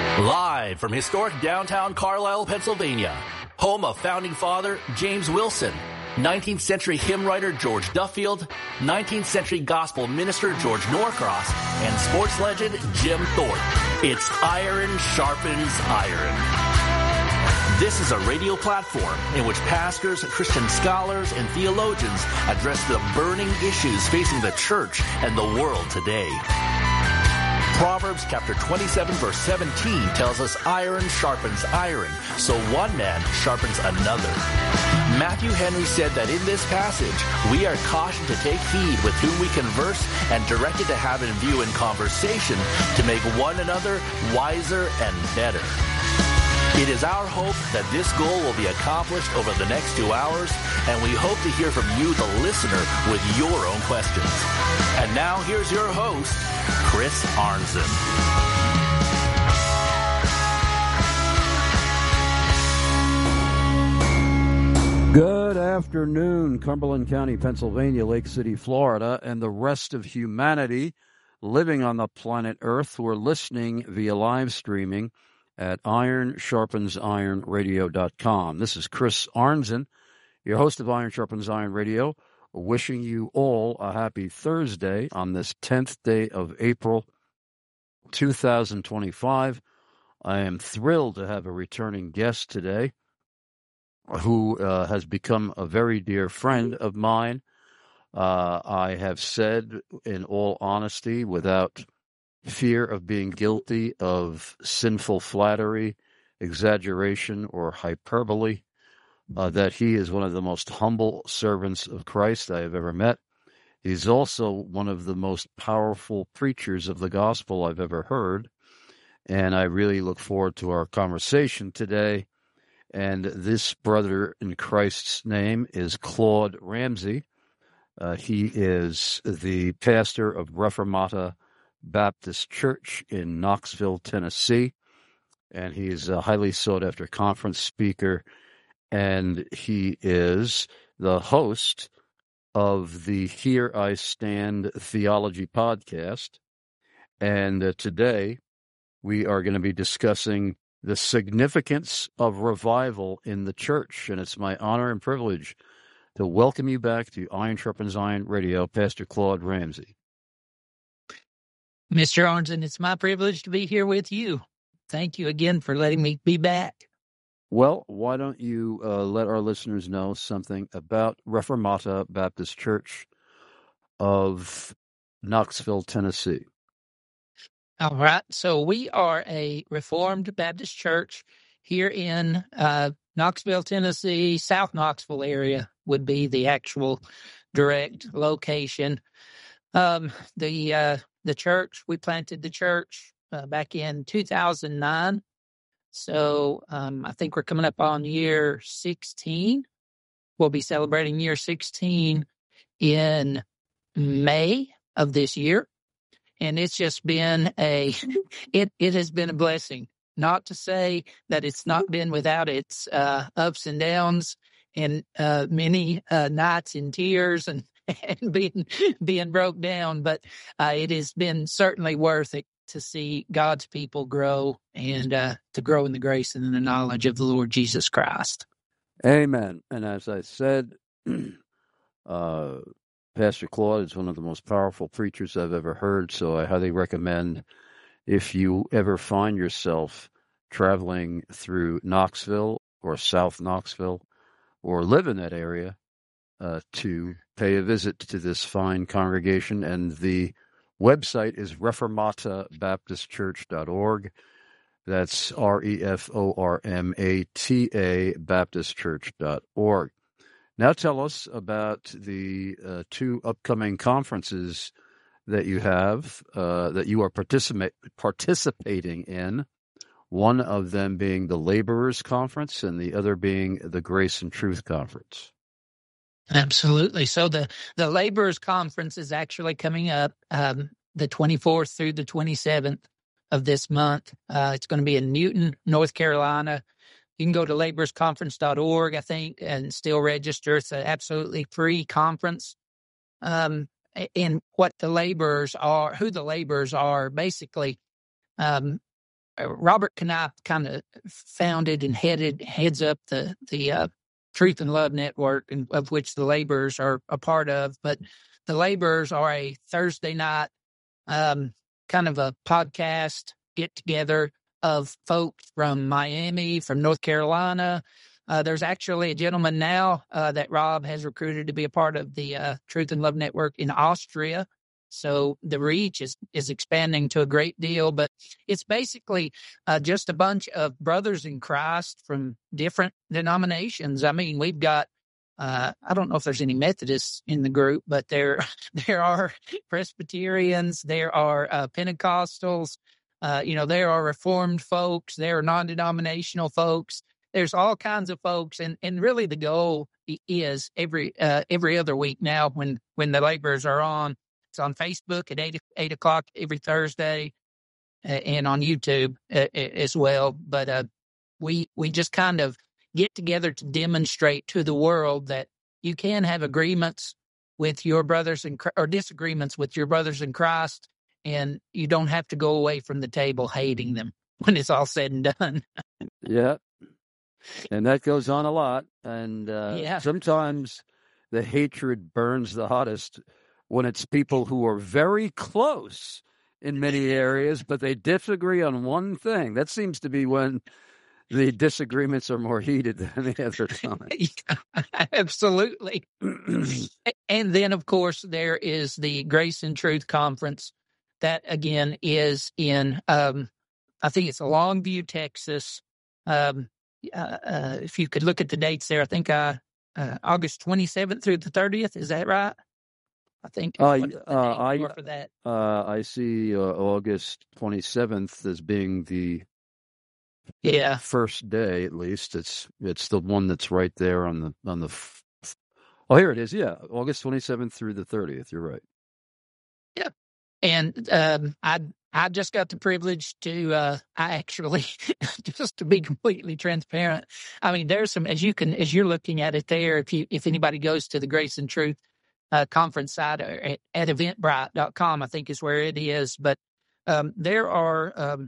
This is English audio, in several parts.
Live from historic downtown Carlisle, Pennsylvania, home of founding father James Wilson, 19th century hymn writer George Duffield, 19th century gospel minister George Norcross, and sports legend Jim Thorpe. It's Iron Sharpens Iron. This is a radio platform in which pastors, Christian scholars, and theologians address the burning issues facing the church and the world today. Proverbs chapter 27 verse 17 tells us iron sharpens iron, so one man sharpens another. Matthew Henry said that in this passage, we are cautioned to take heed with whom we converse and directed to have in view in conversation to make one another wiser and better. It is our hope that this goal will be accomplished over the next 2 hours, and we hope to hear from you, the listener, with your own questions. And now here's your host, Chris Arnzen. Good afternoon, Cumberland County, Pennsylvania, Lake City, Florida, and the rest of humanity living on the planet Earth who are listening via live streaming at ironsharpensironradio.com. This is Chris Arnzen, your host of Iron Sharpens Iron Radio, wishing you all a happy Thursday on this 10th day of April, 2025. I am thrilled to have a returning guest today who has become a very dear friend of mine. I have said, in all honesty, without fear of being guilty of sinful flattery, exaggeration, or hyperbole, that he is one of the most humble servants of Christ I have ever met. He's also one of the most powerful preachers of the gospel I've ever heard, and I really look forward to our conversation today. And this brother in Christ's name is Claude Ramsey. He is the pastor of Reformata Baptist Church in Knoxville, Tennessee, and he's a highly sought-after conference speaker, and he is the host of the Here I Stand Theology podcast. And today we are going to be discussing the significance of revival in the church, and it's my honor and privilege to welcome you back to Iron Sharpens Iron Radio, Pastor Claude Ramsey. Mr. Arnzen, it's my privilege to be here with you. Thank you again for letting me be back. Well, why don't you let our listeners know something about Reformata Baptist Church of Knoxville, Tennessee? All right. So we are a Reformed Baptist church here in Knoxville, Tennessee. South Knoxville area would be the actual direct location. The church, we planted the church back in 2009. So I think we're coming up on year 16. We'll be celebrating year 16 in May of this year. And it's just been it has been a blessing. Not to say that it's not been without its ups and downs and many nights in tears and being broke down, but it has been certainly worth it to see God's people grow and to grow in the grace and in the knowledge of the Lord Jesus Christ. Amen. And as I said, Pastor Claude is one of the most powerful preachers I've ever heard, so I highly recommend, if you ever find yourself traveling through Knoxville or South Knoxville or live in that area, to pay a visit to this fine congregation. And the website is reformatabaptistchurch.org. That's REFORMATA Baptistchurch.org. Now tell us about the two upcoming conferences that you have, that you are participating in, one of them being the Laborers Conference and the other being the Grace and Truth Conference. Absolutely. So the Laborers Conference is actually coming up the 24th through the 27th of this month. It's going to be in Newton, North Carolina. You can go to laborsconference.org, I think, and still register. It's an absolutely free conference. And what the laborers are, who the laborers are, basically, Robert Knipe kind of founded and heads up the Truth and Love Network, and of which the Laborers are a part of. But the Laborers are a Thursday night kind of a podcast get together of folks from Miami, from North Carolina. There's actually a gentleman now that Rob has recruited to be a part of the Truth and Love Network in Austria. So the reach is expanding to a great deal, but it's basically just a bunch of brothers in Christ from different denominations. I mean, we've got, I don't know if there's any Methodists in the group, but there are Presbyterians, there are Pentecostals, there are Reformed folks, there are non-denominational folks. There's all kinds of folks, and really the goal is every other week now when the Laborers are on. It's on Facebook at 8 o'clock every Thursday, and on YouTube as well. But we just kind of get together to demonstrate to the world that you can have agreements with your brothers or disagreements with your brothers in Christ, and you don't have to go away from the table hating them when it's all said and done. Yeah. And that goes on a lot. And sometimes the hatred burns the hottest when it's people who are very close in many areas, but they disagree on one thing. That seems to be when the disagreements are more heated than any other time. Yeah, absolutely. And then, of course, there is the Grace and Truth Conference. That, again, is in, I think it's Longview, Texas. If you could look at the dates there, I think August 27th through the 30th. Is that right? I think for that. I see August 27th as being the first day. At least it's the one that's right there on the. Oh, here it is. Yeah, August 27th through the 30th. You're right. Yeah, and I just got the privilege to, I actually, just to be completely transparent. I mean, there's some, as you're looking at it there, if anybody goes to the Grace and Truth conference site at eventbrite.com, I think is where it is. But there are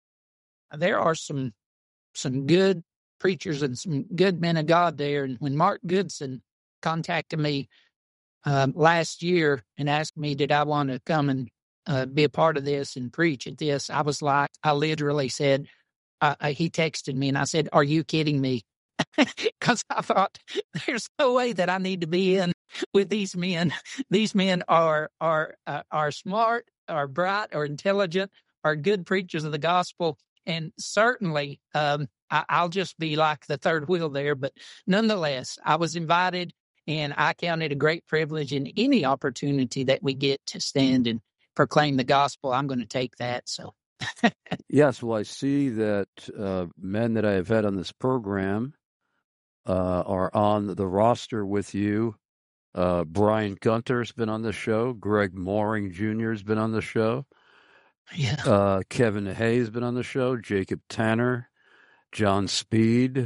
some good preachers and some good men of God there. And when Mark Goodson contacted me last year and asked me, did I want to come and be a part of this and preach at this, I was like, I literally said, he texted me and I said, are you kidding me? Because I thought, there's no way that I need to be in with these men. These men are smart, are bright, are intelligent, are good preachers of the gospel. And certainly, I'll just be like the third wheel there. But nonetheless, I was invited, and I count it a great privilege in any opportunity that we get to stand and proclaim the gospel. I'm going to take that. So, yes, well, I see that men that I have had on this program are on the roster with you. Brian Gunter's been on the show. Greg Mooring Jr. has been on the show. Yeah. Kevin Hayes been on the show. Jacob Tanner, John Speed,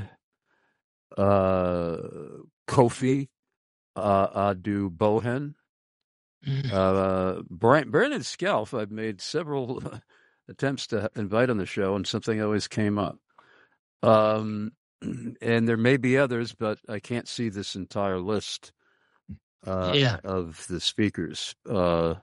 Kofi Adu Bohen. Brandon Scalf, I've made several attempts to invite on the show, and something always came up. And there may be others, but I can't see this entire list of the speakers. But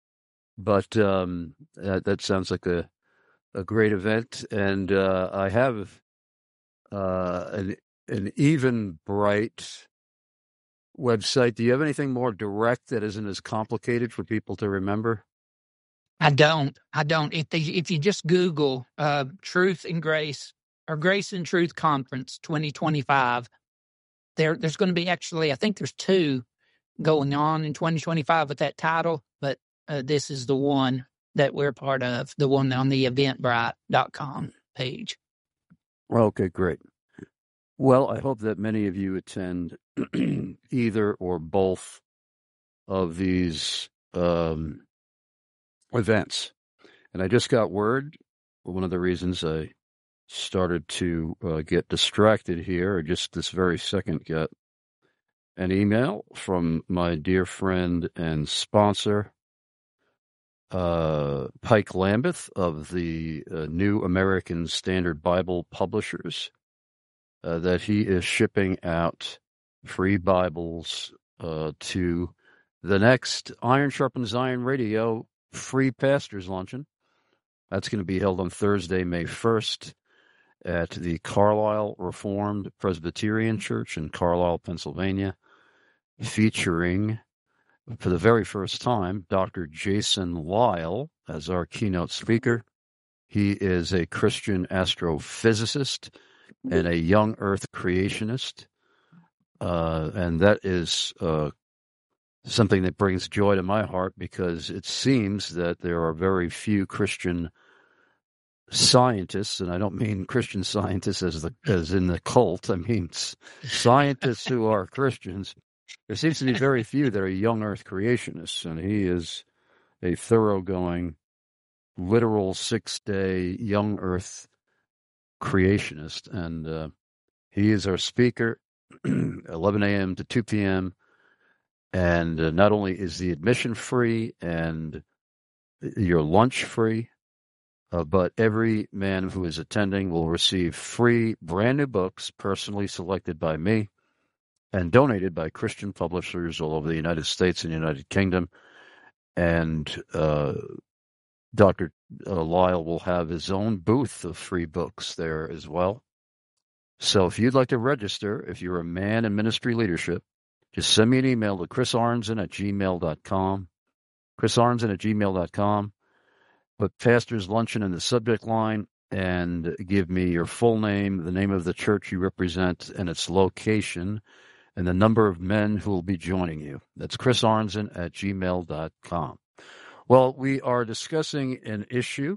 that sounds like a great event, and I have an Eventbrite website. Do you have anything more direct that isn't as complicated for people to remember? I don't. If you just Google Truth and Grace or Grace and Truth Conference 2025, there's going to be actually, I think there's two going on in 2025 with that title, but this is the one that we're part of, the one on the eventbrite.com page. Okay, great. Well, I hope that many of you attend either or both of these events. And I just got word, one of the reasons I started to get distracted here, or just this very second got an email from my dear friend and sponsor, Pike Lambeth of the New American Standard Bible Publishers, that he is shipping out free Bibles to the next Iron Sharpens Iron Radio free pastors luncheon. That's going to be held on Thursday, May 1st at the Carlisle Reformed Presbyterian Church in Carlisle, Pennsylvania, featuring, for the very first time, Dr. Jason Lisle as our keynote speaker. He is a Christian astrophysicist and a young earth creationist. And that is something that brings joy to my heart, because it seems that there are very few Christian scientists, and I don't mean Christian scientists as in the cult. I mean scientists who are Christians. There seems to be very few that are young earth creationists, and he is a thoroughgoing, literal 6-day young earth creationist, and he is our speaker, 11 a.m. to 2 p.m., and not only is the admission free and your lunch free, but every man who is attending will receive free brand new books personally selected by me and donated by Christian publishers all over the United States and United Kingdom. And Dr. Lisle will have his own booth of free books there as well. So if you'd like to register, if you're a man in ministry leadership, just send me an email to chrisarnson@gmail.com, chrisarnson@gmail.com. Put Pastor's Luncheon in the subject line and give me your full name, the name of the church you represent, and its location, and the number of men who will be joining you. That's chrisarnson@gmail.com. Well, we are discussing an issue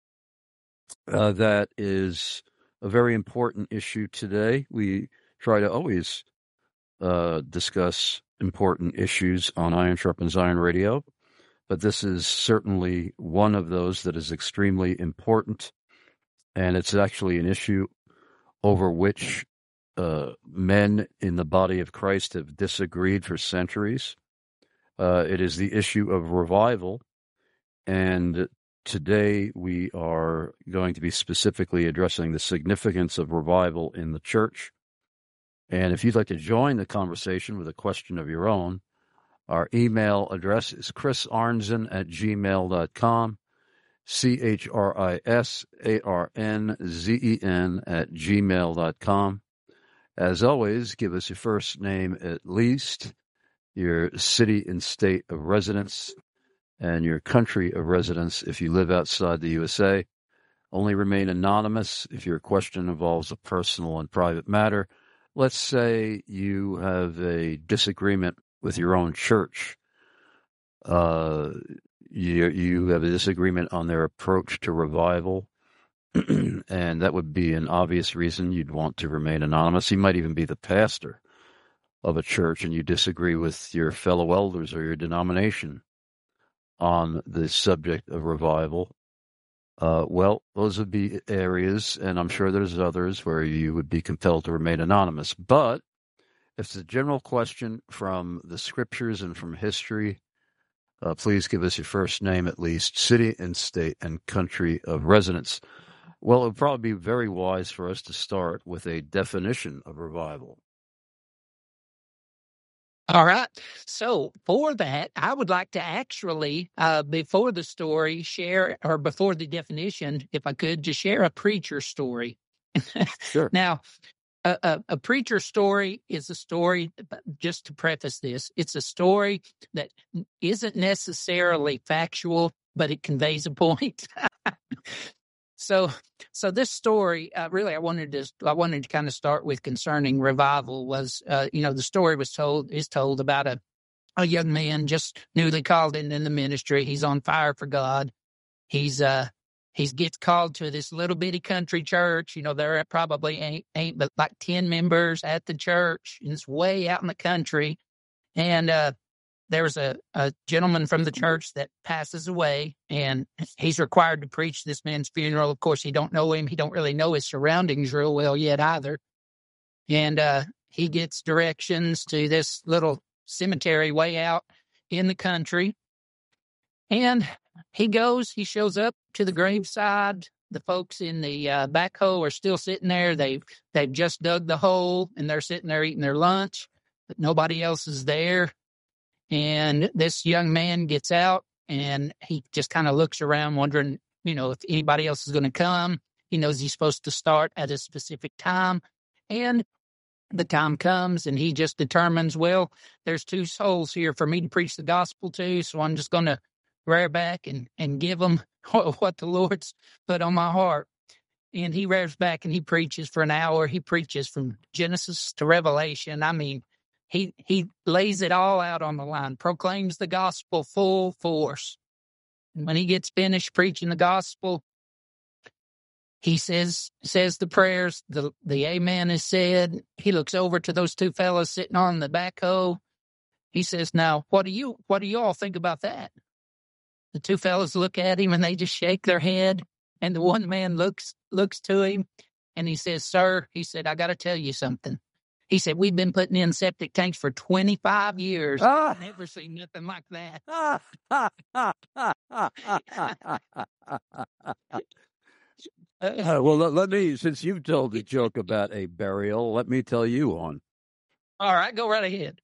that is a very important issue today. We try to always discuss important issues on Iron Sharpens Iron Radio, but this is certainly one of those that is extremely important, and it's actually an issue over which men in the body of Christ have disagreed for centuries. It is the issue of revival, and today we are going to be specifically addressing the significance of revival in the church. And if you'd like to join the conversation with a question of your own, our email address is chrisarnzen@gmail.com, chrisarnzen@gmail.com. As always, give us your first name at least, your city and state of residence, and your country of residence if you live outside the USA. Only remain anonymous if your question involves a personal and private matter. Let's say you have a disagreement with your own church. You have a disagreement on their approach to revival, and that would be an obvious reason you'd want to remain anonymous. You might even be the pastor of a church, and you disagree with your fellow elders or your denomination on the subject of revival. Well, those would be areas, and I'm sure there's others where you would be compelled to remain anonymous. But if it's a general question from the scriptures and from history, please give us your first name at least, city and state and country of residence. Well, it would probably be very wise for us to start with a definition of revival. All right. So for that, I would like to actually, before the story, before the definition, if I could, just share a preacher story. Sure. Now, a preacher story is a story, just to preface this, it's a story that isn't necessarily factual, but it conveys a point. So this story, really, I wanted to kind of start with concerning revival. Was the story is told about a young man just newly called in the ministry. He's on fire for God. He gets called to this little bitty country church. There probably ain't but like 10 members at the church, and it's way out in the country. And there's a gentleman from the church that passes away, and he's required to preach this man's funeral. Of course, he don't know him. He don't really know his surroundings real well yet either. And he gets directions to this little cemetery way out in the country. And he shows up to the graveside. The folks in the backhoe are still sitting there. They've just dug the hole, and they're sitting there eating their lunch, but nobody else is there. And this young man gets out, and he just kind of looks around, wondering, if anybody else is going to come. He knows he's supposed to start at a specific time, and the time comes, and he just determines, well, there's 2 souls here for me to preach the gospel to, so I'm just going to rear back and give them what the Lord's put on my heart. And he rears back and he preaches for an hour. He preaches from Genesis to Revelation. I mean, he lays it all out on the line, proclaims the gospel full force. And when he gets finished preaching the gospel, he says the prayers, the amen is said. He looks over to those 2 fellas sitting on the backhoe. He says, now, what do you all think about that? The 2 fellas look at him and they just shake their head. And the one man looks to him and he says, sir, he said, I got to tell you something. He said, we've been putting in septic tanks for 25 years. I've never seen nothing like that. Well, let me, since you've told the joke about a burial, let me tell you one. All right, go right ahead.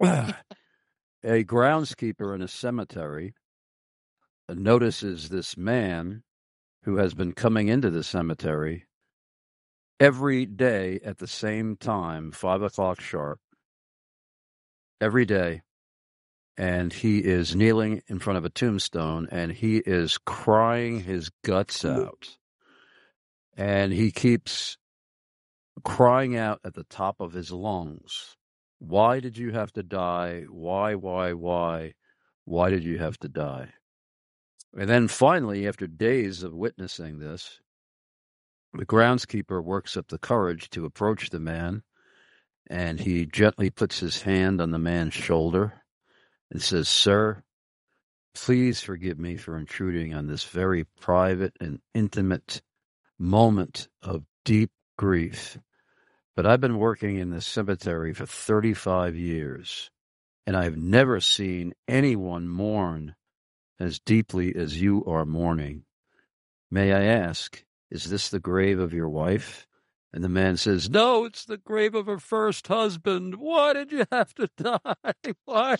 A groundskeeper in a cemetery notices this man who has been coming into the cemetery every day at the same time, 5:00 sharp, every day. And he is kneeling in front of a tombstone and he is crying his guts out. And he keeps crying out at the top of his lungs. Why did you have to die? Why? Why did you have to die? And then finally, after days of witnessing this, the groundskeeper works up the courage to approach the man, and he gently puts his hand on the man's shoulder and says, sir, please forgive me for intruding on this very private and intimate moment of deep grief. But I've been working in this cemetery for 35 years, and I've never seen anyone mourn as deeply as you are mourning. May I ask, is this the grave of your wife? And the man says, no, it's the grave of her first husband. Why did you have to die? Why?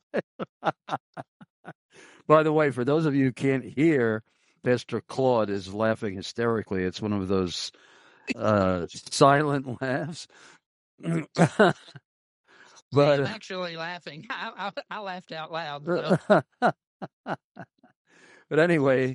By the way, for those of you who can't hear, Pastor Claude is laughing hysterically. It's one of those silent laughs. But I'm actually laughing. I laughed out loud. So. But anyway,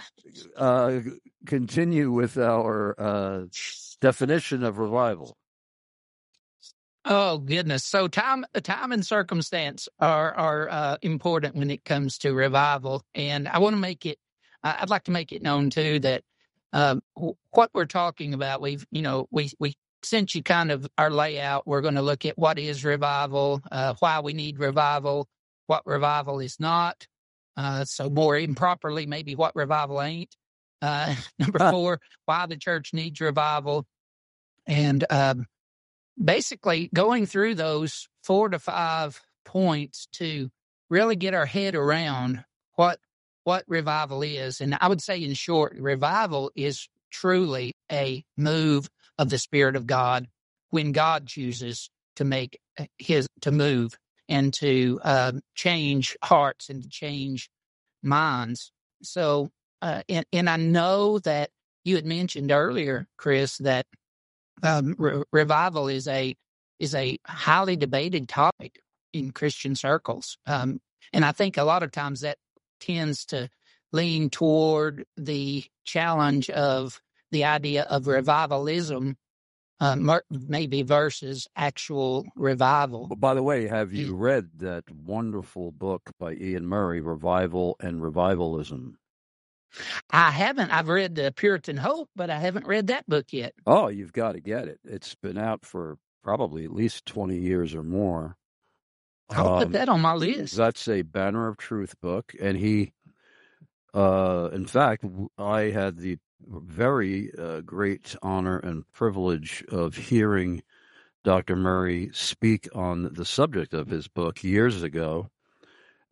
continue with our definition of revival. Oh, goodness. So time and circumstance are important when it comes to revival. And I want to make it, I'd like to make it known too that what we're talking about, we sent you kind of our layout. We're going to look at what is revival, why we need revival, what revival is not. So more improperly, maybe what revival ain't. Number 4, why the church needs revival. And basically going through those 4 to 5 points to really get our head around what revival is. And I would say in short, revival is truly a move of the Spirit of God when God chooses to move and to change hearts and to change minds. So, and I know that you had mentioned earlier, Chris, that revival is a highly debated topic in Christian circles. And I think a lot of times that tends to lean toward the challenge of the idea of revivalism, maybe versus actual revival. By the way, have you read that wonderful book by Ian Murray, Revival and Revivalism? I haven't. I've read the Puritan Hope, but I haven't read that book yet. Oh, you've got to get it. It's been out for probably at least 20 years or more. I'll put that on my list. That's a Banner of Truth book. And he, in fact, I had the very great honor and privilege of hearing Dr. Murray speak on the subject of his book years ago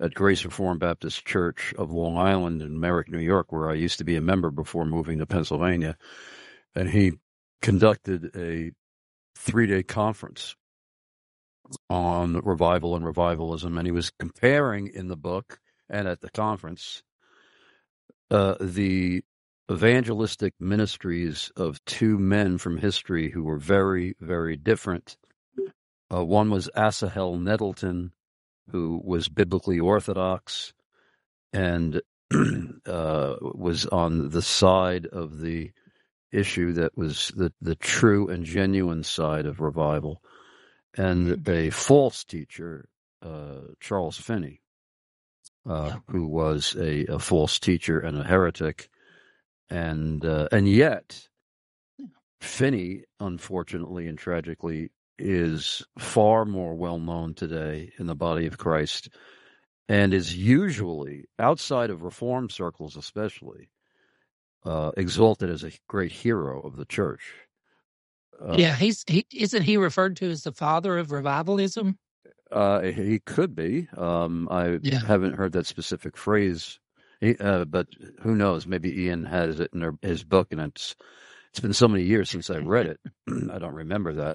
at Grace Reformed Baptist Church of Long Island in Merrick, New York, where I used to be a member before moving to Pennsylvania. And he conducted a 3-day conference on revival and revivalism. And he was comparing in the book and at the conference the evangelistic ministries of two men from history who were very, very different. One was Asahel Nettleton, who was biblically orthodox and was on the side of the issue that was the true and genuine side of revival, and a false teacher, Charles Finney, who was a false teacher and a heretic. And yet, Finney, unfortunately and tragically, is far more well known today in the body of Christ, and is usually, outside of Reformed circles especially, exalted as a great hero of the church. Isn't he referred to as the father of revivalism? He could be. I haven't heard that specific phrase. But who knows? Maybe Ian has it in his book, and it's been so many years since I read it. I don't remember that.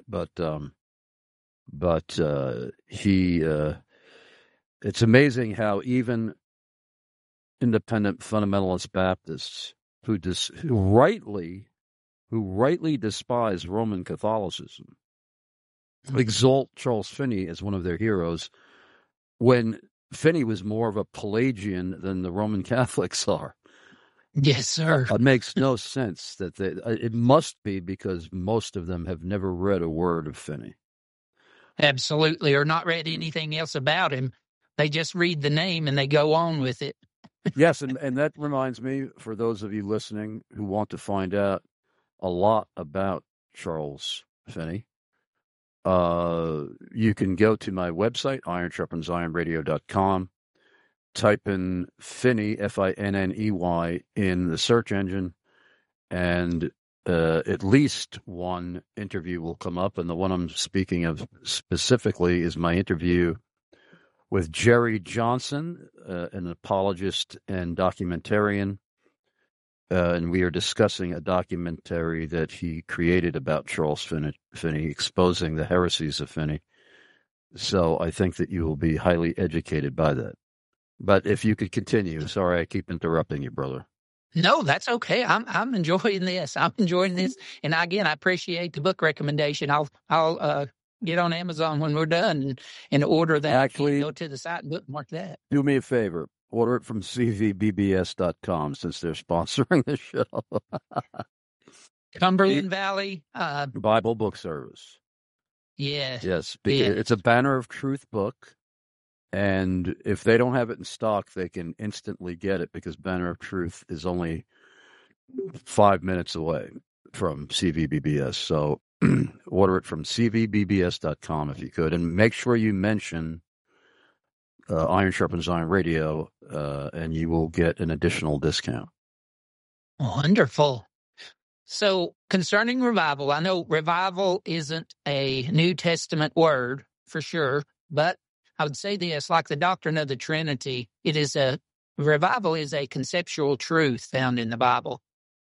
But he. It's amazing how even independent fundamentalist Baptists who rightly despise Roman Catholicism exalt Charles Finney as one of their heroes, when Finney was more of a Pelagian than the Roman Catholics are. Yes, sir. It makes no sense that it must be because most of them have never read a word of Finney. Absolutely, or not read anything else about him. They just read the name and they go on with it. Yes, and that reminds me, for those of you listening who want to find out a lot about Charles Finney, you can go to my website, ironsharpensironradio.com, type in Finney, Finney, in the search engine, and at least one interview will come up. And the one I'm speaking of specifically is my interview with Jerry Johnson, an apologist and documentarian. And we are discussing a documentary that he created about Charles Finney, exposing the heresies of Finney. So I think that you will be highly educated by that. But if you could continue. Sorry, I keep interrupting you, brother. No, that's okay. I'm enjoying this. And again, I appreciate the book recommendation. I'll get on Amazon when we're done and order that. Actually, go to the site and bookmark that. Do me a favor. Order it from cvbbs.com since they're sponsoring the show. Cumberland Valley Bible Book Service. Yes. It's a Banner of Truth book, and if they don't have it in stock, they can instantly get it because Banner of Truth is only 5 minutes away from CVBBS. So order it from cvbbs.com if you could, and make sure you mention Iron Sharpens Iron Radio, and you will get an additional discount. Wonderful. So concerning revival, I know revival isn't a New Testament word for sure, but I would say this, like the doctrine of the Trinity, revival is a conceptual truth found in the Bible.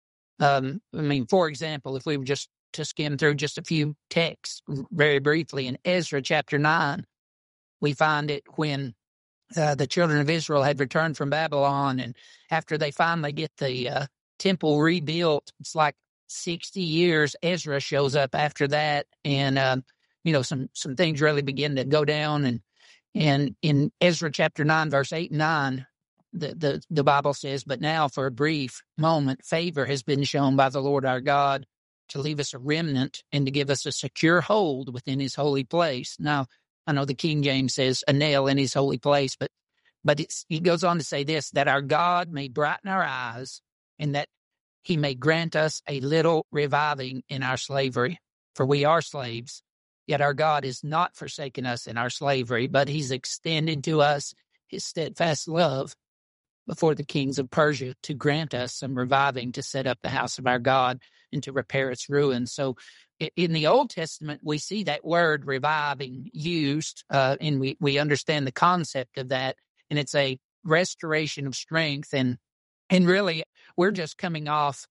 For example, if we were just to skim through just a few texts very briefly, in Ezra chapter 9, we find it when the children of Israel had returned from Babylon, and after they finally get the temple rebuilt, it's like 60 years. Ezra shows up after that, and some things really begin to go down. And in Ezra chapter 9, verse 8 and 9, the Bible says, "But now for a brief moment, favor has been shown by the Lord our God to leave us a remnant and to give us a secure hold within his holy place." Now, I know the King James says a nail in his holy place, but he goes on to say this, that our God may brighten our eyes and that he may grant us a little reviving in our slavery. For we are slaves, yet our God has not forsaken us in our slavery, but he's extended to us his steadfast love before the kings of Persia to grant us some reviving to set up the house of our God and to repair its ruins. So in the Old Testament, we see that word reviving used, and we understand the concept of that. and it's a restoration of strength. And really, we're just coming off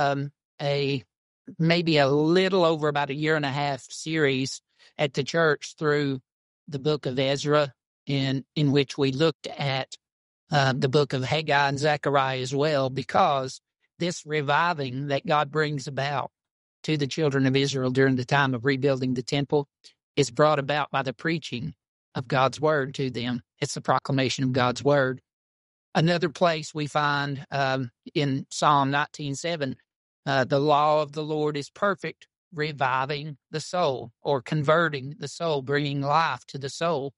maybe a little over about a year and a half series at the church through the book of Ezra, in which we looked at the book of Haggai and Zechariah as well, because this reviving that God brings about to the children of Israel during the time of rebuilding the temple is brought about by the preaching of God's word to them. It's the proclamation of God's word. Another place we find in Psalm 19:7, the law of the Lord is perfect, reviving the soul, or converting the soul, bringing life to the soul.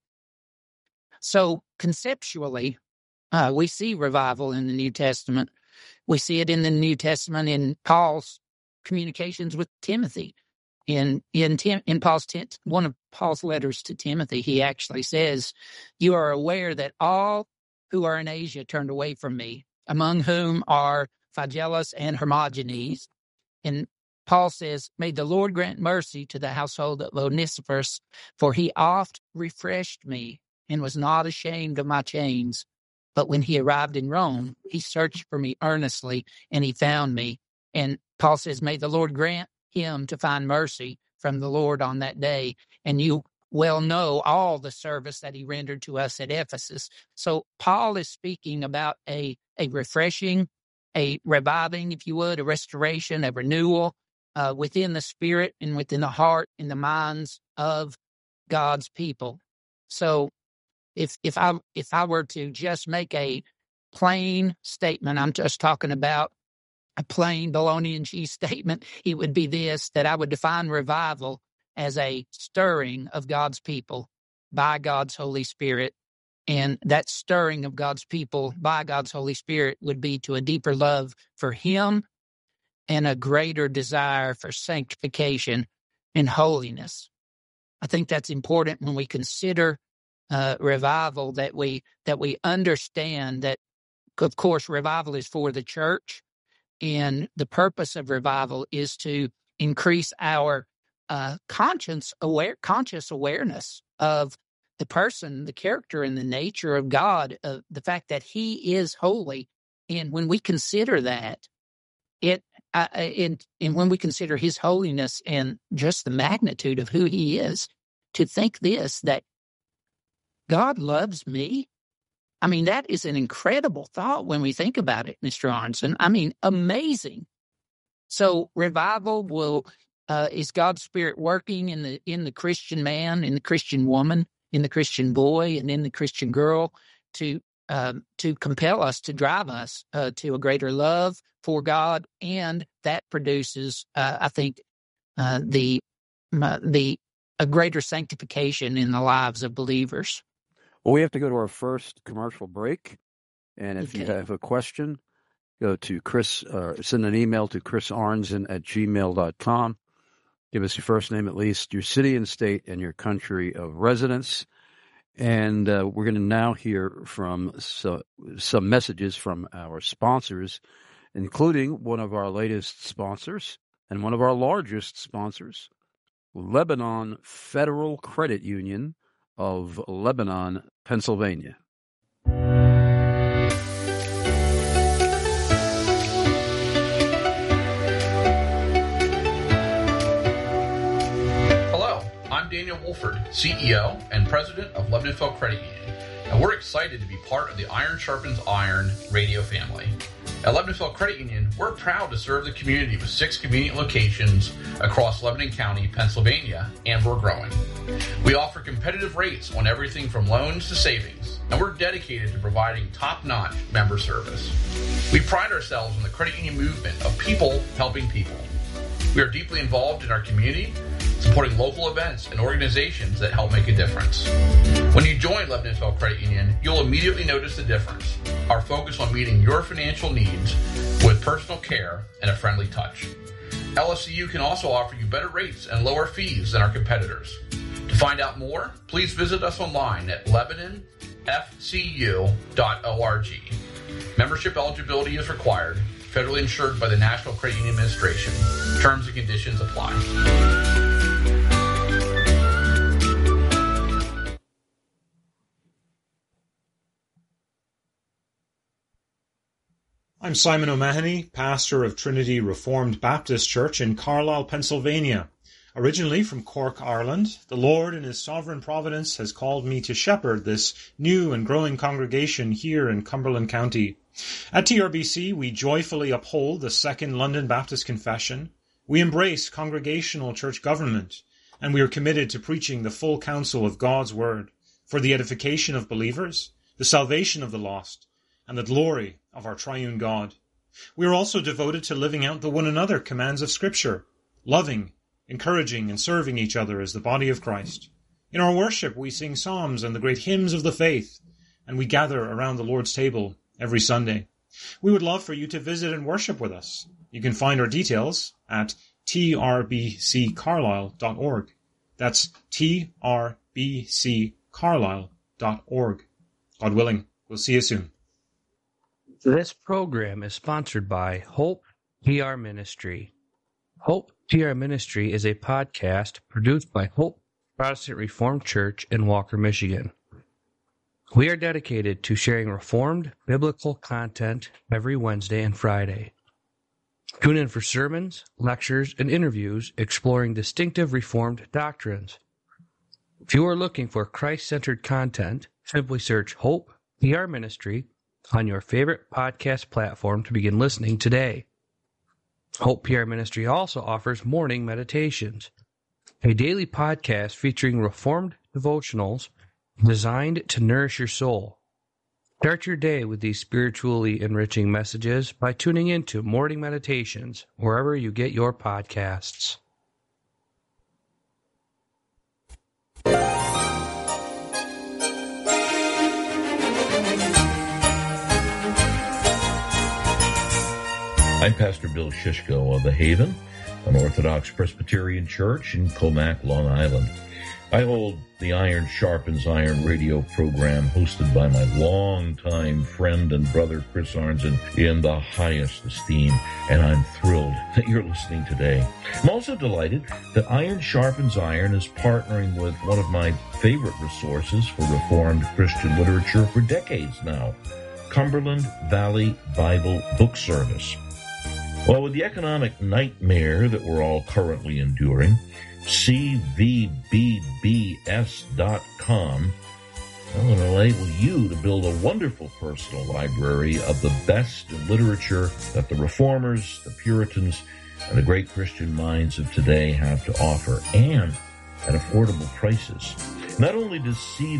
So conceptually, we see revival in the New Testament. We see it in the New Testament in Paul's communications with Timothy. In one of Paul's letters to Timothy, he actually says, "You are aware that all who are in Asia turned away from me, among whom are Phygellus and Hermogenes." And Paul says, "May the Lord grant mercy to the household of Onesiphorus, for he oft refreshed me and was not ashamed of my chains. But when he arrived in Rome, he searched for me earnestly, and he found me." And Paul says, "May the Lord grant him to find mercy from the Lord on that day." And you well know all the service that he rendered to us at Ephesus. So Paul is speaking about a refreshing, a reviving, if you would, a restoration, a renewal within the spirit and within the heart and the minds of God's people. So if I were to just make a plain statement, I'm just talking about a plain bologna and cheese statement, it would be this, that I would define revival as a stirring of God's people by God's Holy Spirit. And that stirring of God's people by God's Holy Spirit would be to a deeper love for Him and a greater desire for sanctification and holiness. I think that's important when we consider revival, that we understand that, of course, revival is for the church, and the purpose of revival is to increase our conscious awareness of the person, the character, and the nature of God, the fact that He is holy. And when we consider that, and when we consider His holiness and just the magnitude of who He is, to think this, that God loves me. I mean, that is an incredible thought when we think about it, Mr. Arnson. I mean, amazing. So revival is God's Spirit working in the Christian man, in the Christian woman, in the Christian boy, and in the Christian girl to compel us, to drive us to a greater love for God, and that produces, I think, a greater sanctification in the lives of believers. Well, we have to go to our first commercial break, and if you have a question, go to Chris, send an email to chrisarnson@gmail.com. Give us your first name, at least your city and state, and your country of residence. And we're going to now hear from some messages from our sponsors, including one of our latest sponsors and one of our largest sponsors, Lebanon Federal Credit Union of Lebanon, Pennsylvania. Hello, I'm Daniel Wolford, CEO and President of Lebanon Federal Credit Union, and we're excited to be part of the Iron Sharpens Iron radio family. At Lebanon Federal Credit Union, we're proud to serve the community with 6 convenient locations across Lebanon County, Pennsylvania, and we're growing. We offer competitive rates on everything from loans to savings, and we're dedicated to providing top-notch member service. We pride ourselves on the credit union movement of people helping people. We are deeply involved in our community, supporting local events and organizations that help make a difference. When you join Lebanon Federal Credit Union, you'll immediately notice the difference. Our focus on meeting your financial needs with personal care and a friendly touch. LFCU can also offer you better rates and lower fees than our competitors. To find out more, please visit us online at LebanonFCU.org. Membership eligibility is required. Federally insured by the National Credit Union Administration. Terms and conditions apply. I'm Simon O'Mahony, pastor of Trinity Reformed Baptist Church in Carlisle, Pennsylvania. Originally from Cork, Ireland, the Lord in His sovereign providence has called me to shepherd this new and growing congregation here in Cumberland County. At TRBC, we joyfully uphold the Second London Baptist Confession. We embrace congregational church government, and we are committed to preaching the full counsel of God's Word for the edification of believers, the salvation of the lost, and the glory of our triune God. We are also devoted to living out the one another commands of Scripture, loving, encouraging, and serving each other as the body of Christ. In our worship, we sing psalms and the great hymns of the faith, and we gather around the Lord's table every Sunday. We would love for you to visit and worship with us. You can find our details at trbccarlisle.org. That's trbccarlisle.org. God willing, we'll see you soon. This program is sponsored by Hope PR Ministry. Hope PR Ministry is a podcast produced by Hope Protestant Reformed Church in Walker, Michigan. We are dedicated to sharing Reformed biblical content every Wednesday and Friday. Tune in for sermons, lectures, and interviews exploring distinctive Reformed doctrines. If you are looking for Christ-centered content, simply search Hope PR Ministry on your favorite podcast platform to begin listening today. Hope PR Ministry also offers morning meditations, a daily podcast featuring Reformed devotionals designed to nourish your soul. Start your day with these spiritually enriching messages by tuning into Morning Meditations wherever you get your podcasts. I'm Pastor Bill Shishko of The Haven, an Orthodox Presbyterian church in Comac, Long Island. I hold the Iron Sharpens Iron radio program hosted by my longtime friend and brother Chris Arnzen in the highest esteem, and I'm thrilled that you're listening today. I'm also delighted that Iron Sharpens Iron is partnering with one of my favorite resources for Reformed Christian literature for decades now, Cumberland Valley Bible Book Service. Well, with the economic nightmare that we're all currently enduring, cvbbs.com will enable you to build a wonderful personal library of the best in literature that the Reformers, the Puritans, and the great Christian minds of today have to offer, and at affordable prices. Not only does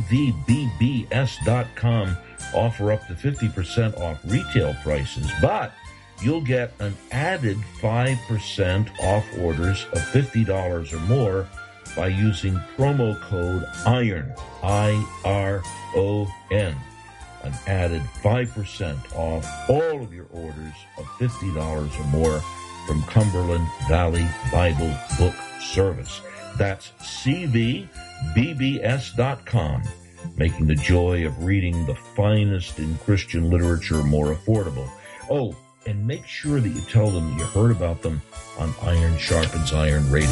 cvbbs.com offer up to 50% off retail prices, but you'll get an added 5% off orders of $50 or more by using promo code IRON, I-R-O-N. An added 5% off all of your orders of $50 or more from Cumberland Valley Bible Book Service. That's cvbbs.com, making the joy of reading the finest in Christian literature more affordable. Oh, and make sure that you tell them that you heard about them on Iron Sharpens Iron Radio.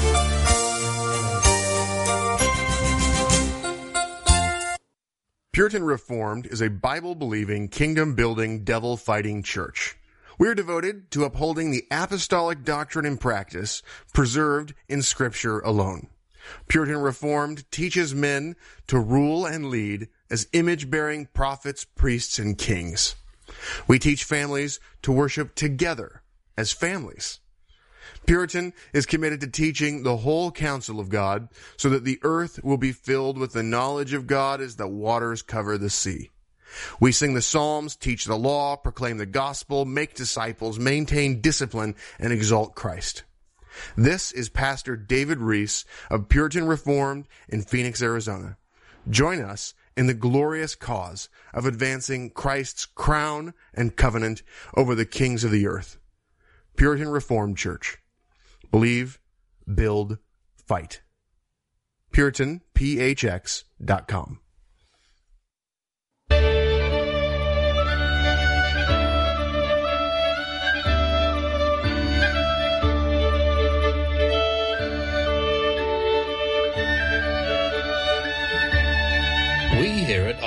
Puritan Reformed is a Bible-believing, kingdom-building, devil-fighting church. We are devoted to upholding the apostolic doctrine and practice preserved in Scripture alone. Puritan Reformed teaches men to rule and lead as image-bearing prophets, priests, and kings. We teach families to worship together as families. Puritan is committed to teaching the whole counsel of God so that the earth will be filled with the knowledge of God as the waters cover the sea. We sing the Psalms, teach the law, proclaim the gospel, make disciples, maintain discipline, and exalt Christ. This is Pastor David Reese of Puritan Reformed in Phoenix, Arizona. Join us in the glorious cause of advancing Christ's crown and covenant over the kings of the earth. Puritan Reformed Church. Believe, build, fight. PuritanPHX.com.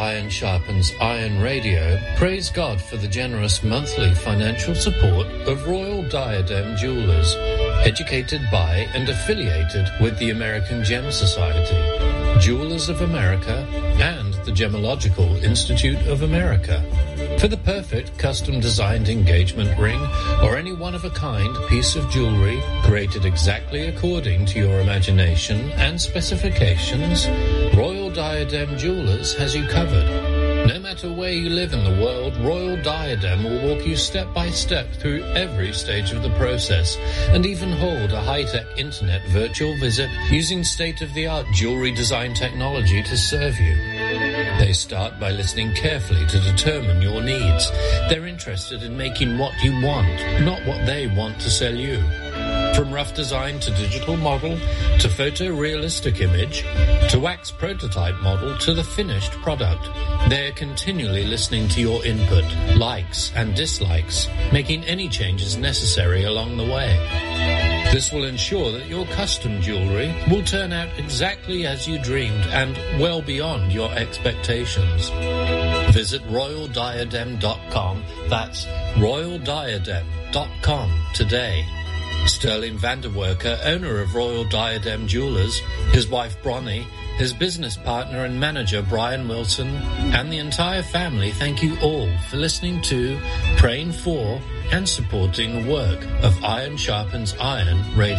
Iron Sharpens Iron Radio praise God for the generous monthly financial support of Royal Diadem Jewelers, educated by and affiliated with the American Gem Society, Jewelers of America, and the Gemological Institute of America. For the perfect custom-designed engagement ring or any one-of-a-kind piece of jewelry created exactly according to your imagination and specifications, Royal Diadem Jewelers has you covered. No matter where you live in the world, Royal Diadem will walk you step by step through every stage of the process and even hold a high-tech internet virtual visit using state-of-the-art jewelry design technology to serve you. They start by listening carefully to determine your needs. They're interested in making what you want, not what they want to sell you. From rough design to digital model, to photorealistic image, to wax prototype model, to the finished product, they're continually listening to your input, likes and dislikes, making any changes necessary along the way. This will ensure that your custom jewelry will turn out exactly as you dreamed and well beyond your expectations. Visit royaldiadem.com. That's royaldiadem.com today. Sterling Vanderwerker, owner of Royal Diadem Jewelers, his wife Bronnie, his business partner and manager Brian Wilson, and the entire family thank you all for listening to, praying for, and supporting the work of Iron Sharpens Iron Radio.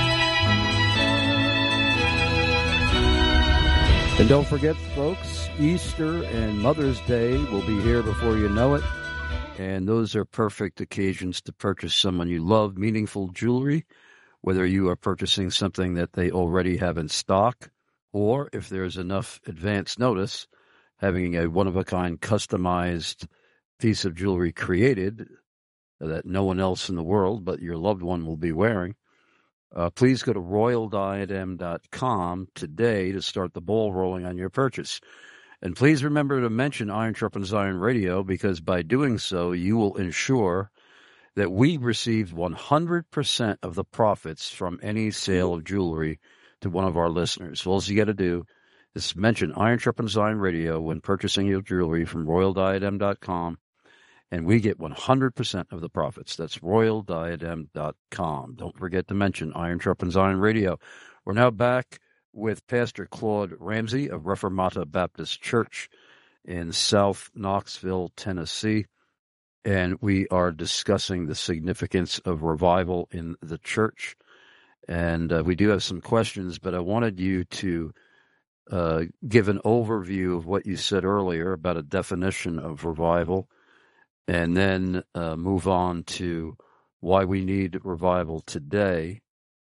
And don't forget, folks, Easter and Mother's Day will be here before you know it. And those are perfect occasions to purchase someone you love meaningful jewelry, whether you are purchasing something that they already have in stock, or if there's enough advance notice, having a one-of-a-kind customized piece of jewelry created that no one else in the world but your loved one will be wearing. Please go to royaldiadem.com today to start the ball rolling on your purchase. And please remember to mention Iron Sharpens Iron Radio, because by doing so, you will ensure that we receive 100% of the profits from any sale of jewelry to one of our listeners. All you got to do is mention Iron Sharpens Iron Radio when purchasing your jewelry from royaldiadem.com, and we get 100% of the profits. That's royaldiadem.com. Don't forget to mention Iron Sharpens Iron Radio. We're now back with Pastor Claude Ramsey of Reformata Baptist Church in South Knoxville, Tennessee. And we are discussing the significance of revival in the church. And we do have some questions, but I wanted you to give an overview of what you said earlier about a definition of revival, and then move on to why we need revival today.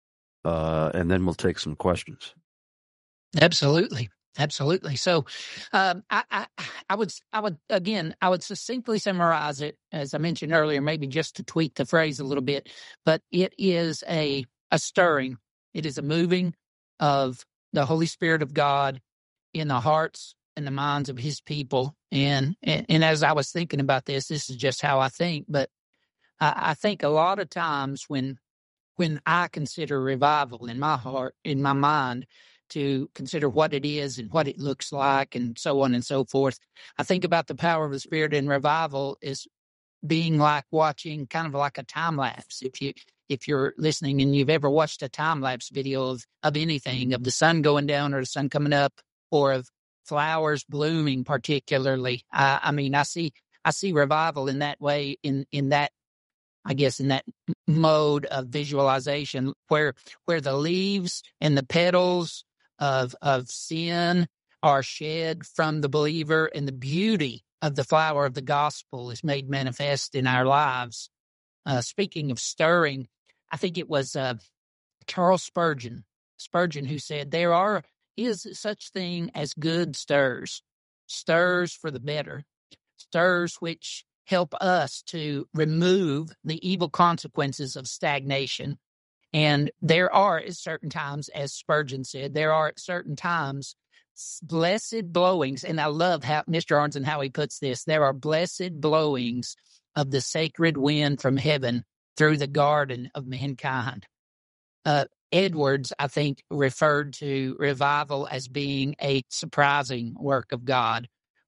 And then we'll take some questions. Absolutely. So, I would succinctly summarize it, as I mentioned earlier, maybe just to tweak the phrase a little bit, but it is a stirring. It is a moving of the Holy Spirit of God in the hearts and the minds of his people. And as I was thinking about this is just how I think, but I think a lot of times when I consider revival in my heart, in my mind, to consider what it is and what it looks like and so on and so forth, I think about the power of the Spirit, and revival is being like watching kind of like a time lapse. If you're listening and you've ever watched a time lapse video of anything, of the sun going down or the sun coming up, or of flowers blooming particularly, I see revival in that way, in that, I guess, in that mode of visualization where the leaves and the petals of sin are shed from the believer, and the beauty of the flower of the gospel is made manifest in our lives. Speaking of stirring, I think it was Charles Spurgeon who said, there is such thing as good stirs for the better, stirs which help us to remove the evil consequences of stagnation. And there are at certain times, as Spurgeon said, there are at certain times blessed blowings. And I love how Mr. Arnson, how he puts this. There are blessed blowings of the sacred wind from heaven through the garden of mankind. Edwards, I think, referred to revival as being a surprising work of God,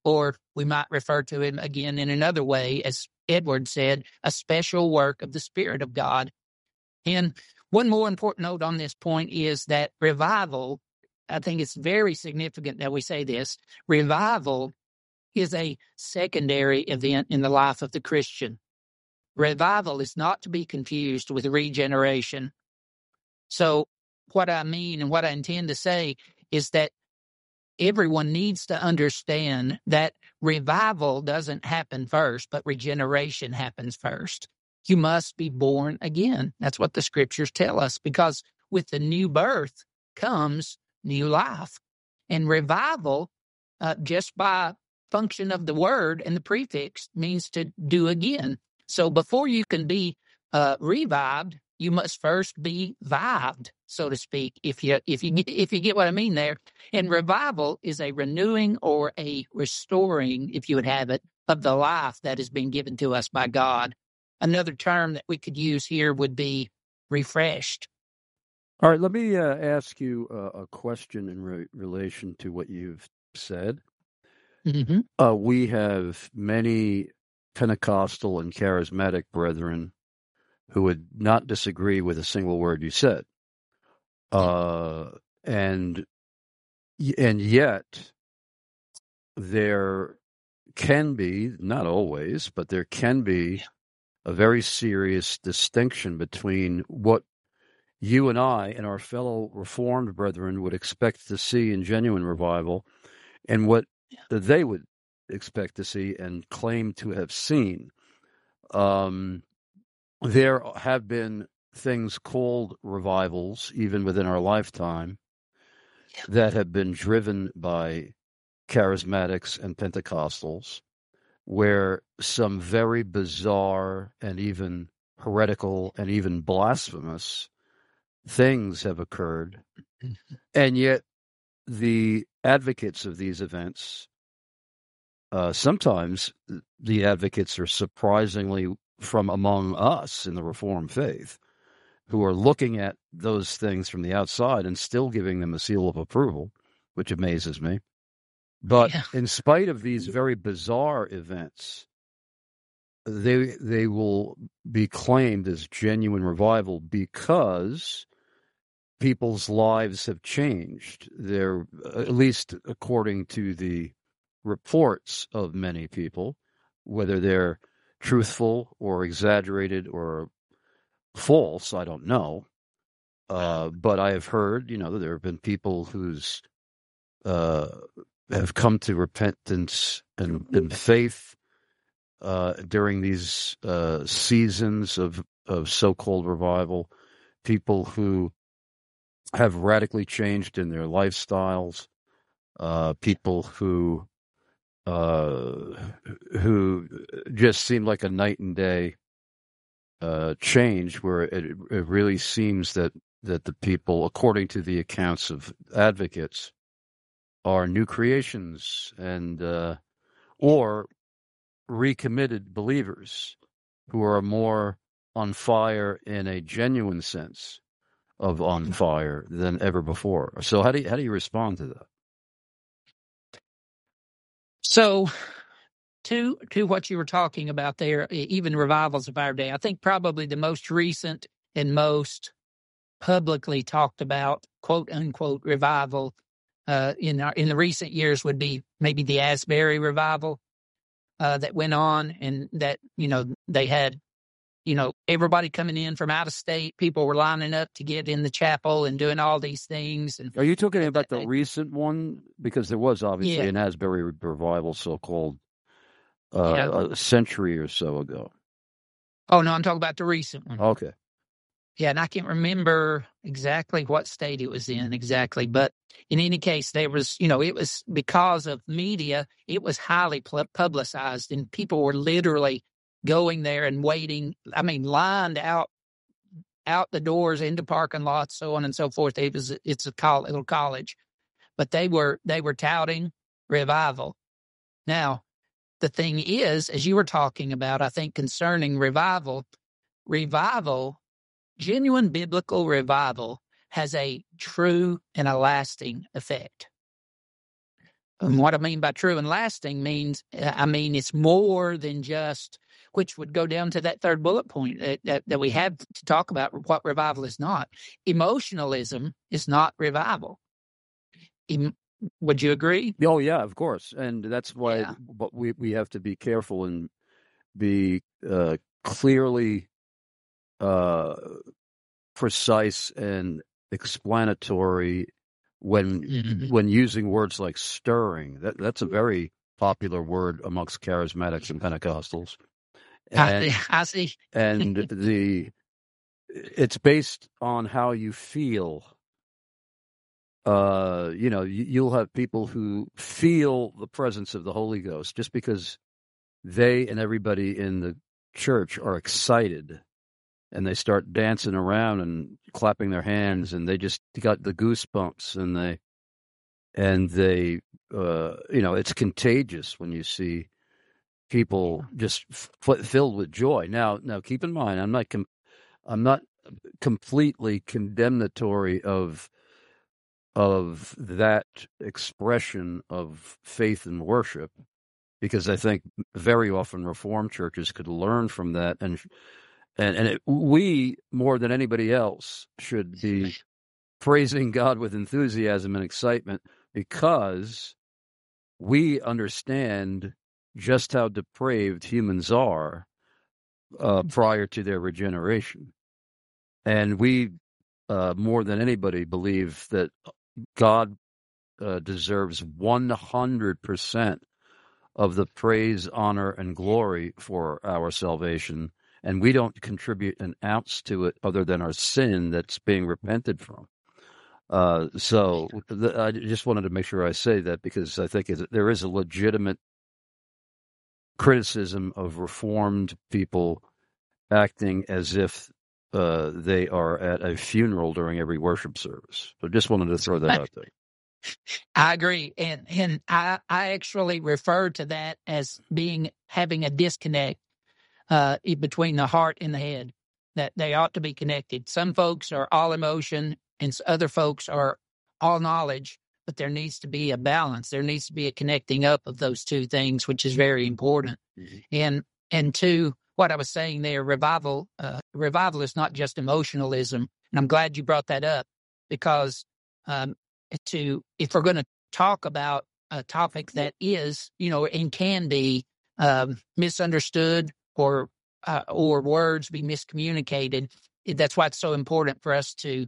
or we might refer to it again in another way, as Edward said, a special work of the Spirit of God. And one more important note on this point is that revival, I think it's very significant that we say this, revival is a secondary event in the life of the Christian. Revival is not to be confused with regeneration. So what I mean and what I intend to say is that everyone needs to understand that revival doesn't happen first, but regeneration happens first. You must be born again. That's what the scriptures tell us, because with the new birth comes new life. And revival, just by function of the word and the prefix, means to do again. So before you can be revived, you must first be vived, so to speak, if you get what I mean there. And revival is a renewing or a restoring, if you would have it, of the life that has been given to us by God. Another term that we could use here would be refreshed. All right, let me ask you a question in relation to what you've said. Mm-hmm. We have many Pentecostal and charismatic brethren who would not disagree with a single word you said. And yet there can be, not always, but there can be a very serious distinction between what you and I and our fellow Reformed brethren would expect to see in genuine revival and what they would expect to see and claim to have seen. There have been things called revivals, even within our lifetime, that have been driven by charismatics and Pentecostals, where some very bizarre and even heretical and even blasphemous things have occurred. And yet the advocates of these events, sometimes the advocates are surprisingly from among us in the Reformed faith, who are looking at those things from the outside and still giving them a seal of approval, which amazes me. But in spite of these very bizarre events, they will be claimed as genuine revival because people's lives have changed. They're, at least according to the reports of many people, whether they're truthful or exaggerated or false, I don't know. But I have heard, there have been people who's have come to repentance and faith during these seasons of so-called revival. People who have radically changed in their lifestyles. People who just seem like a night and day change, where it really seems that the people, according to the accounts of advocates, are new creations and or recommitted believers who are more on fire in a genuine sense of on fire than ever before. So how do you respond to that? So to what you were talking about there, even revivals of our day, I think probably the most recent and most publicly talked about, quote unquote, revival in the recent years would be maybe the Asbury revival that went on, and that, they had, everybody coming in from out of state. People were lining up to get in the chapel and doing all these things. And are you talking about the recent one? Because there was obviously an Asbury revival, so-called, a century or so ago. Oh, no, I'm talking about the recent one. Okay. Yeah, and I can't remember exactly what state it was in exactly. But in any case, there was, it was because of media, it was highly publicized, and people were literally going there and waiting. I mean, lined out the doors into parking lots, so on and so forth. It's a little college, but they were touting revival. Now, the thing is, as you were talking about, I think concerning revival, genuine biblical revival has a true and a lasting effect. And what I mean by true and lasting means, it's more than just, which would go down to that third bullet point that we have to talk about what revival is not. Emotionalism is not revival. Would you agree? Oh, yeah, of course. And that's why but we have to be careful and be clearly precise and explanatory when using words like stirring. That's a very popular word amongst charismatics and Pentecostals. And, I see. And it's based on how you feel. You'll have people who feel the presence of the Holy Ghost just because they and everybody in the church are excited, and they start dancing around and clapping their hands, and they just got the goosebumps, and they it's contagious when you see people just filled with joy. Now keep in mind, I'm not completely condemnatory of that expression of faith and worship, because I think very often Reformed churches could learn from that, and we more than anybody else should be praising God with enthusiasm and excitement, because we understand just how depraved humans are prior to their regeneration, and we more than anybody believe that God deserves 100% of the praise, honor, and glory for our salvation, and we don't contribute an ounce to it other than our sin that's being repented from. So I just wanted to make sure I say that, because I think there is a legitimate criticism of Reformed people acting as if they are at a funeral during every worship service. So just wanted to throw that out there. I agree. And I actually refer to that as having a disconnect between the heart and the head, that they ought to be connected. Some folks are all emotion and other folks are all knowledge, but there needs to be a balance. There needs to be a connecting up of those two things, which is very important. Mm-hmm. And to what I was saying there, revival is not just emotionalism. And I'm glad you brought that up, because if we're going to talk about a topic that is, and can be misunderstood or words be miscommunicated, that's why it's so important for us to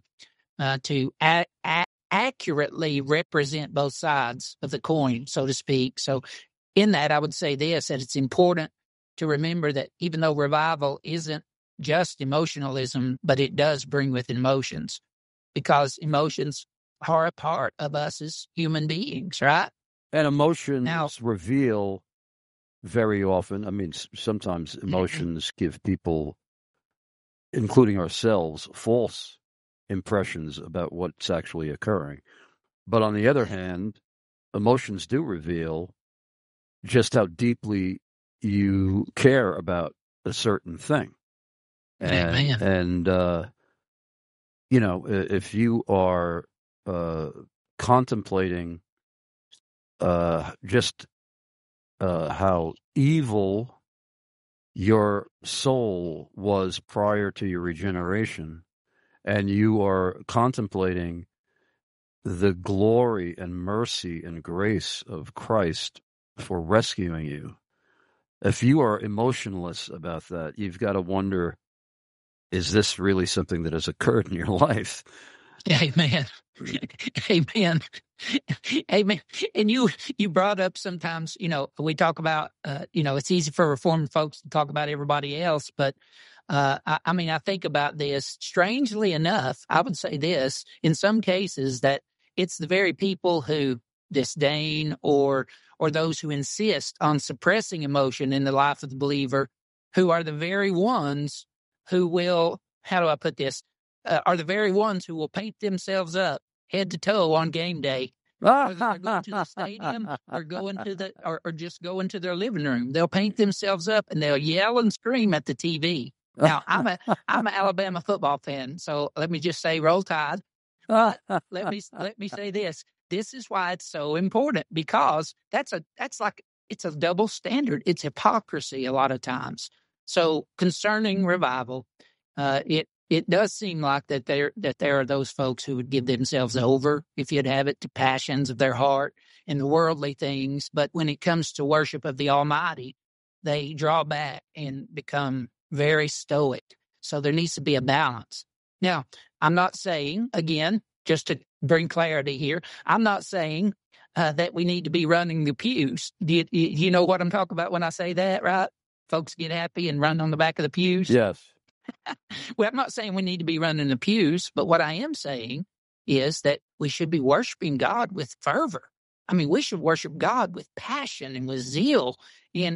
accurately represent both sides of the coin, so to speak. So in that, I would say that it's important to remember that even though revival isn't just emotionalism, but it does bring with emotions, because emotions are a part of us as human beings, right? And emotions reveal very often. Sometimes emotions give people, including ourselves, false impressions about what's actually occurring. But on the other hand, emotions do reveal just how deeply you care about a certain thing. And if you are contemplating just how evil your soul was prior to your regeneration, and you are contemplating the glory and mercy and grace of Christ for rescuing you, if you are emotionless about that, you've got to wonder, is this really something that has occurred in your life? Amen. Amen. Amen. And you brought up sometimes, we talk about, it's easy for Reformed folks to talk about everybody else, but I think about this. Strangely enough, I would say this, in some cases, that it's the very people who disdain or those who insist on suppressing emotion in the life of the believer, who are the very ones who will, how do I put this, are the very ones who will paint themselves up head to toe on game day, whether they're going to the stadium or going to or just go into their living room. They'll paint themselves up and they'll yell and scream at the TV. Now, I'm an Alabama football fan, so let me just say, Roll Tide. Let me say this: this is why it's so important, because it's a double standard. It's hypocrisy a lot of times. So concerning revival, it does seem like that there are those folks who would give themselves over, if you'd have it, to passions of their heart and the worldly things. But when it comes to worship of the Almighty, they draw back and become very stoic. So there needs to be a balance. Now, I'm not saying, again, just to bring clarity here, I'm not saying that we need to be running the pews. Do you know what I'm talking about when I say that, right? Folks get happy and run on the back of the pews? Yes. Well, I'm not saying we need to be running the pews, but what I am saying is that we should be worshiping God with fervor. I mean, we should worship God with passion and with zeal, and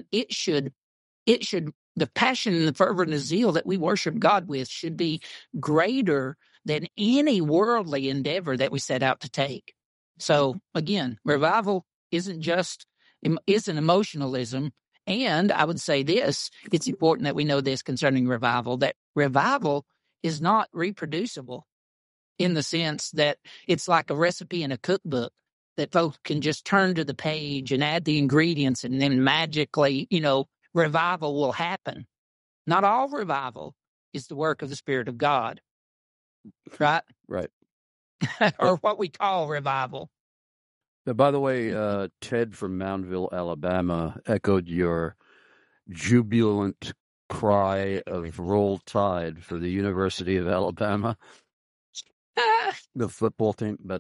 the passion and the fervor and the zeal that we worship God with should be greater than any worldly endeavor that we set out to take. So again, revival isn't emotionalism. And I would say this, it's important that we know this concerning revival, that revival is not reproducible in the sense that it's like a recipe in a cookbook that folks can just turn to the page and add the ingredients and then magically, revival will happen. Not all revival is the work of the Spirit of God, right? Right. Or what we call revival. By the way, Ted from Moundville, Alabama, echoed your jubilant cry of Roll Tide for the University of Alabama, the football team. But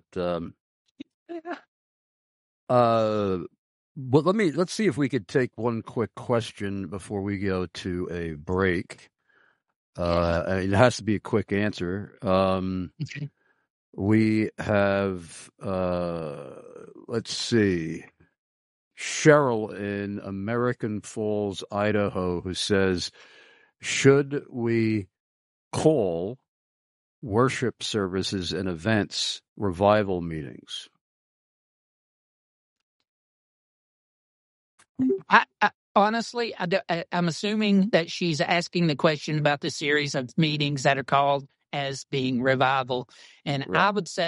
let's see if we could take one quick question before we go to a break. It has to be a quick answer. Okay. We have, let's see, Cheryl in American Falls, Idaho, who says, should we call worship services and events revival meetings? Honestly, I'm assuming that she's asking the question about the series of meetings that are called as being revival. And right.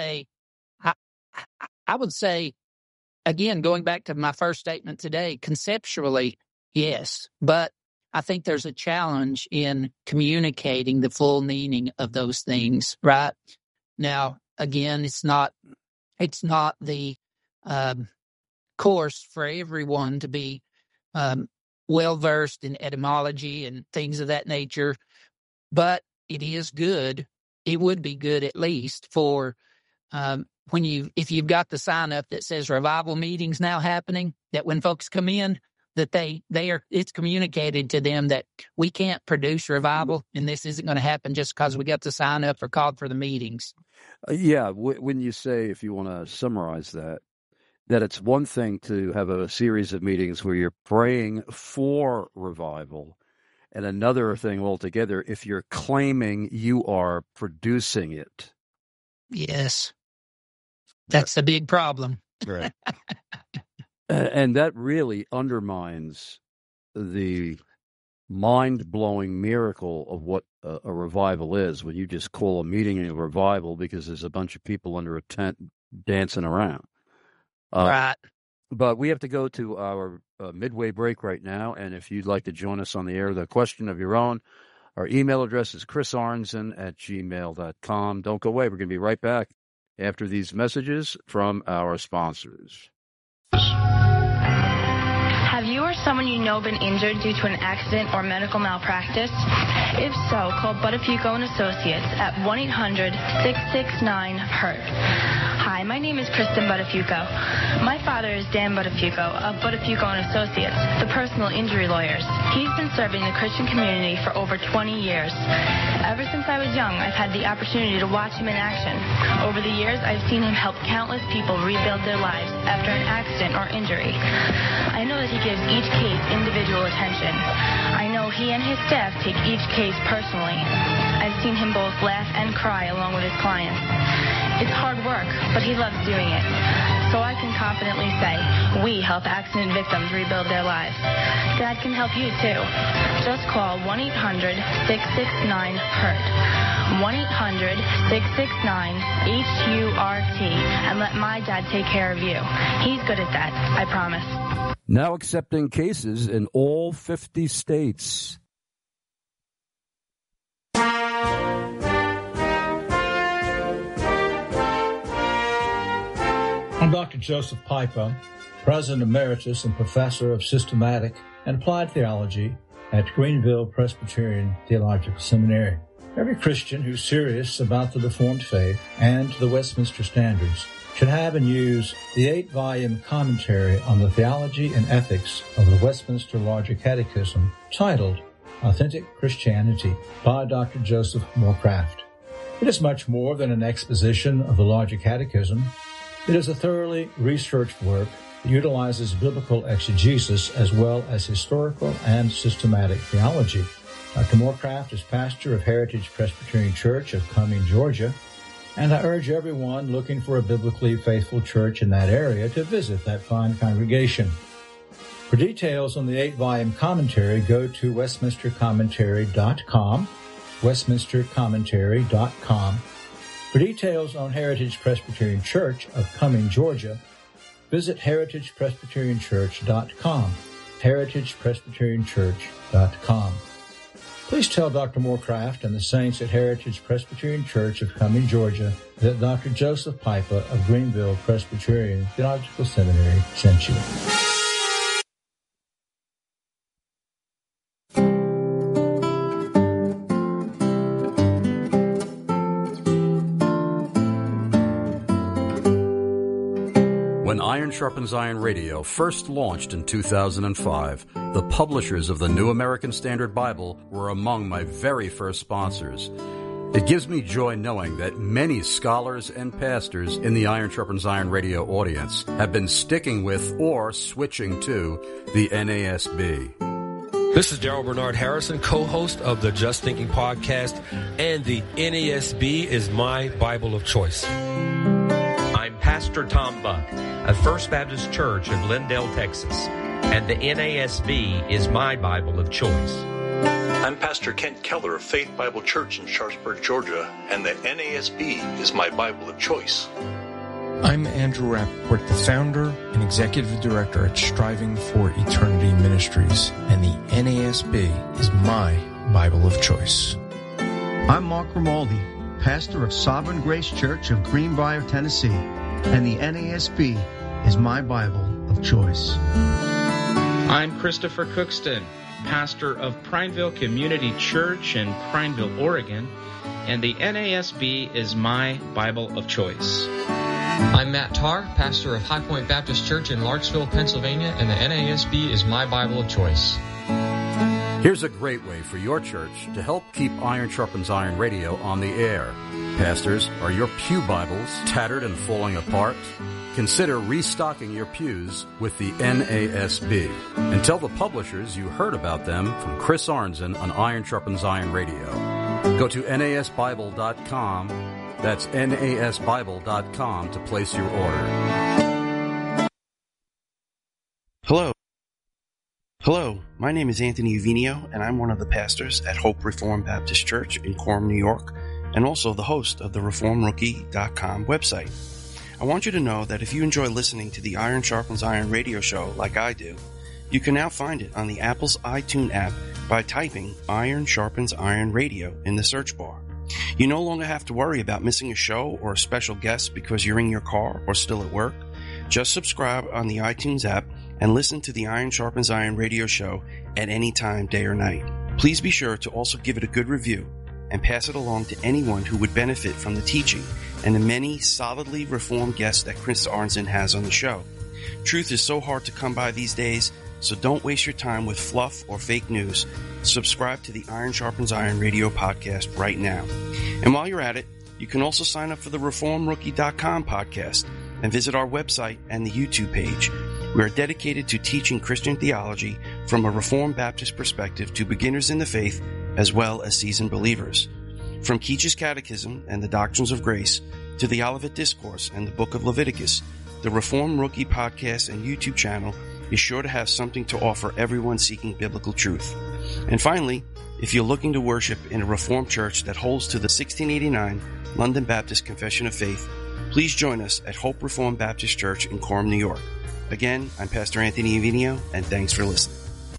I would say, again, going back to my first statement today, conceptually, yes, but I think there's a challenge in communicating the full meaning of those things, right? Now, again, it's not the course for everyone to be well-versed in etymology and things of that nature, but it is good. It would be good at least for if you've got the sign up that says revival meetings now happening, that when folks come in, that it's communicated to them that we can't produce revival and this isn't going to happen just because we got the sign up or called for the meetings. When you say, if you want to summarize that it's one thing to have a series of meetings where you're praying for revival, and another thing altogether if you're claiming you are producing it. Yes. That's a big problem. Right. And that really undermines the mind-blowing miracle of what a revival is, when you just call a meeting a revival because there's a bunch of people under a tent dancing around. Right. But we have to go to our midway break right now, and if you'd like to join us on the air, the question of your own, our email address is chrisarnson@gmail.com. Don't go away. We're going to be right back after these messages from our sponsors. Have you or someone you know been injured due to an accident or medical malpractice? If so, call Buttafuoco & Associates at 1-800-669-HURT. Hi, my name is Kristen Buttafuoco. My father is Dan Buttafuoco of Buttafuoco & Associates, the personal injury lawyers. He's been serving the Christian community for over 20 years. Ever since I was young, I've had the opportunity to watch him in action. Over the years, I've seen him help countless people rebuild their lives after an accident or injury. I know that he gives each case individual attention. I know he and his staff take each case personally. I've seen him both laugh and cry along with his clients. It's hard work, but he loves doing it. so I can confidently say we help accident victims rebuild their lives. God can help you too. Just call 1-800-669-HURT. 1-800-669-HURT and let my dad take care of you. He's good at that, I promise. Now accepting cases in all 50 states. I'm Dr. Joseph Pipa, President Emeritus and Professor of Systematic and Applied Theology at Greenville Presbyterian Theological Seminary. Every Christian who's serious about the Reformed faith and the Westminster Standards should have and use the 8-volume commentary on the theology and ethics of the Westminster Larger Catechism titled Authentic Christianity by Dr. Joseph Morecraft. It is much more than an exposition of the Larger Catechism. It is a thoroughly researched work that utilizes biblical exegesis as well as historical and systematic theology. Dr. Morecraft is pastor of Heritage Presbyterian Church of Cumming, Georgia, and I urge everyone looking for a biblically faithful church in that area to visit that fine congregation. For details on the 8-volume commentary, go to westminstercommentary.com, westminstercommentary.com. For details on Heritage Presbyterian Church of Cumming, Georgia, visit heritagepresbyterianchurch.com, heritagepresbyterianchurch.com. Please tell Dr. Morecraft and the saints at Heritage Presbyterian Church of Cumming, Georgia, that Dr. Joseph Pipa of Greenville Presbyterian Theological Seminary sent you. When Iron Sharpens Iron Radio first launched in 2005, the publishers of the New American Standard Bible were among my very first sponsors. It gives me joy knowing that many scholars and pastors in the Iron Sharpens Iron Radio audience have been sticking with or switching to the NASB. This is Daryl Bernard Harrison, co-host of the Just Thinking podcast, and the NASB is my Bible of choice. I'm Pastor Tom Buck of First Baptist Church of Lindale, Texas, and the NASB is my Bible of choice. I'm Pastor Kent Keller of Faith Bible Church in Sharpsburg, Georgia, and the NASB is my Bible of choice. I'm Andrew Rappaport, the founder and executive director at Striving for Eternity Ministries, and the NASB is my Bible of choice. I'm Mark Grimaldi, pastor of Sovereign Grace Church of Greenbrier, Tennessee, and the NASB is my Bible of choice. I'm Christopher Cookston, pastor of Prineville Community Church in Prineville, Oregon, and the NASB is my Bible of choice. I'm Matt Tarr, pastor of High Point Baptist Church in Larksville, Pennsylvania, and the NASB is my Bible of choice. Here's a great way for your church to help keep Iron Sharpens Iron Radio on the air. Pastors, are your pew Bibles tattered and falling apart? Consider restocking your pews with the NASB. And tell the publishers you heard about them from Chris Arnzen on Iron Sharpens Iron Radio. Go to nasbible.com. That's nasbible.com to place your order. Hello, my name is Anthony Uvinio, and I'm one of the pastors at Hope Reformed Baptist Church in Quorum, New York, and also the host of the ReformRookie.com website. I want you to know that if you enjoy listening to the Iron Sharpens Iron radio show like I do, you can now find it on the Apple's iTunes app by typing Iron Sharpens Iron Radio in the search bar. You no longer have to worry about missing a show or a special guest because you're in your car or still at work. Just subscribe on the iTunes app and listen to the Iron Sharpens Iron radio show at any time, day or night. Please be sure to also give it a good review and pass it along to anyone who would benefit from the teaching and the many solidly reformed guests that Chris Arnzen has on the show. Truth is so hard to come by these days, so don't waste your time with fluff or fake news. Subscribe to the Iron Sharpens Iron radio podcast right now. And while you're at it, you can also sign up for the ReformRookie.com podcast and visit our website and the YouTube page. We are dedicated to teaching Christian theology from a Reformed Baptist perspective to beginners in the faith as well as seasoned believers. From Keach's Catechism and the Doctrines of Grace to the Olivet Discourse and the Book of Leviticus, The Reform Rookie podcast and YouTube channel is sure to have something to offer everyone seeking biblical truth. And finally, if you're looking to worship in a Reformed church that holds to the 1689 London Baptist Confession of Faith, please join us at Hope Reformed Baptist Church in Coram, New York. Again, I'm Pastor Anthony Avinio, and thanks for listening.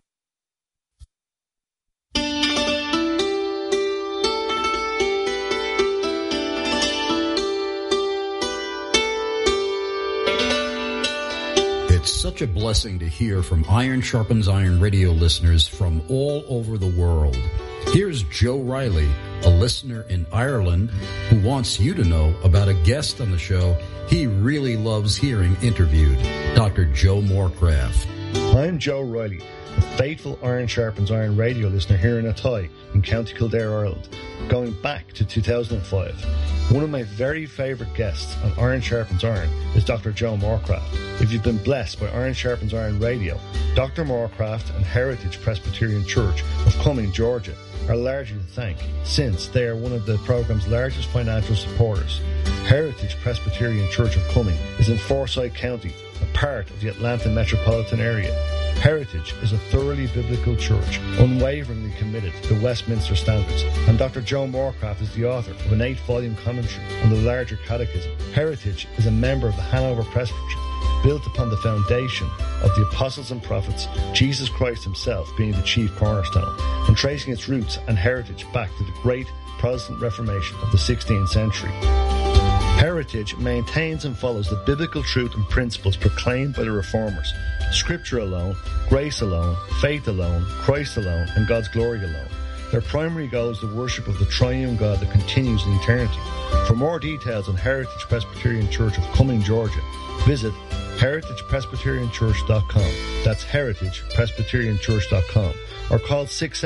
It's such a blessing to hear from Iron Sharpens Iron radio listeners from all over the world. Here's Joe Riley, a listener in Ireland, who wants you to know about a guest on the show he really loves hearing interviewed, Dr. Joe Morecraft. I'm Joe Riley, a faithful Iron Sharpens Iron radio listener here in Athy in County Kildare, Ireland, going back to 2005. One of my very favourite guests on Iron Sharpens Iron is Dr. Joe Morecraft. If you've been blessed by Iron Sharpens Iron Radio, Dr. Morecraft and Heritage Presbyterian Church of Cumming, Georgia, are largely to thank, since they are one of the programme's largest financial supporters. Heritage Presbyterian Church of Cumming is in Forsyth County, a part of the Atlanta metropolitan area. Heritage is a thoroughly biblical church, unwaveringly committed to Westminster standards, and Dr. Joe Morecraft is the author of an 8-volume commentary on the larger catechism. Heritage is a member of the Hanover Presbytery, built upon the foundation of the apostles and prophets, Jesus Christ himself being the chief cornerstone, and tracing its roots and heritage back to the great Protestant Reformation of the 16th century. Heritage maintains and follows the biblical truth and principles proclaimed by the Reformers: Scripture alone, grace alone, faith alone, Christ alone, and God's glory alone. Their primary goal is the worship of the triune God that continues in eternity. For more details on Heritage Presbyterian Church of Cumming, Georgia, visit heritagepresbyterianchurch.com. That's heritagepresbyterianchurch.com. Or call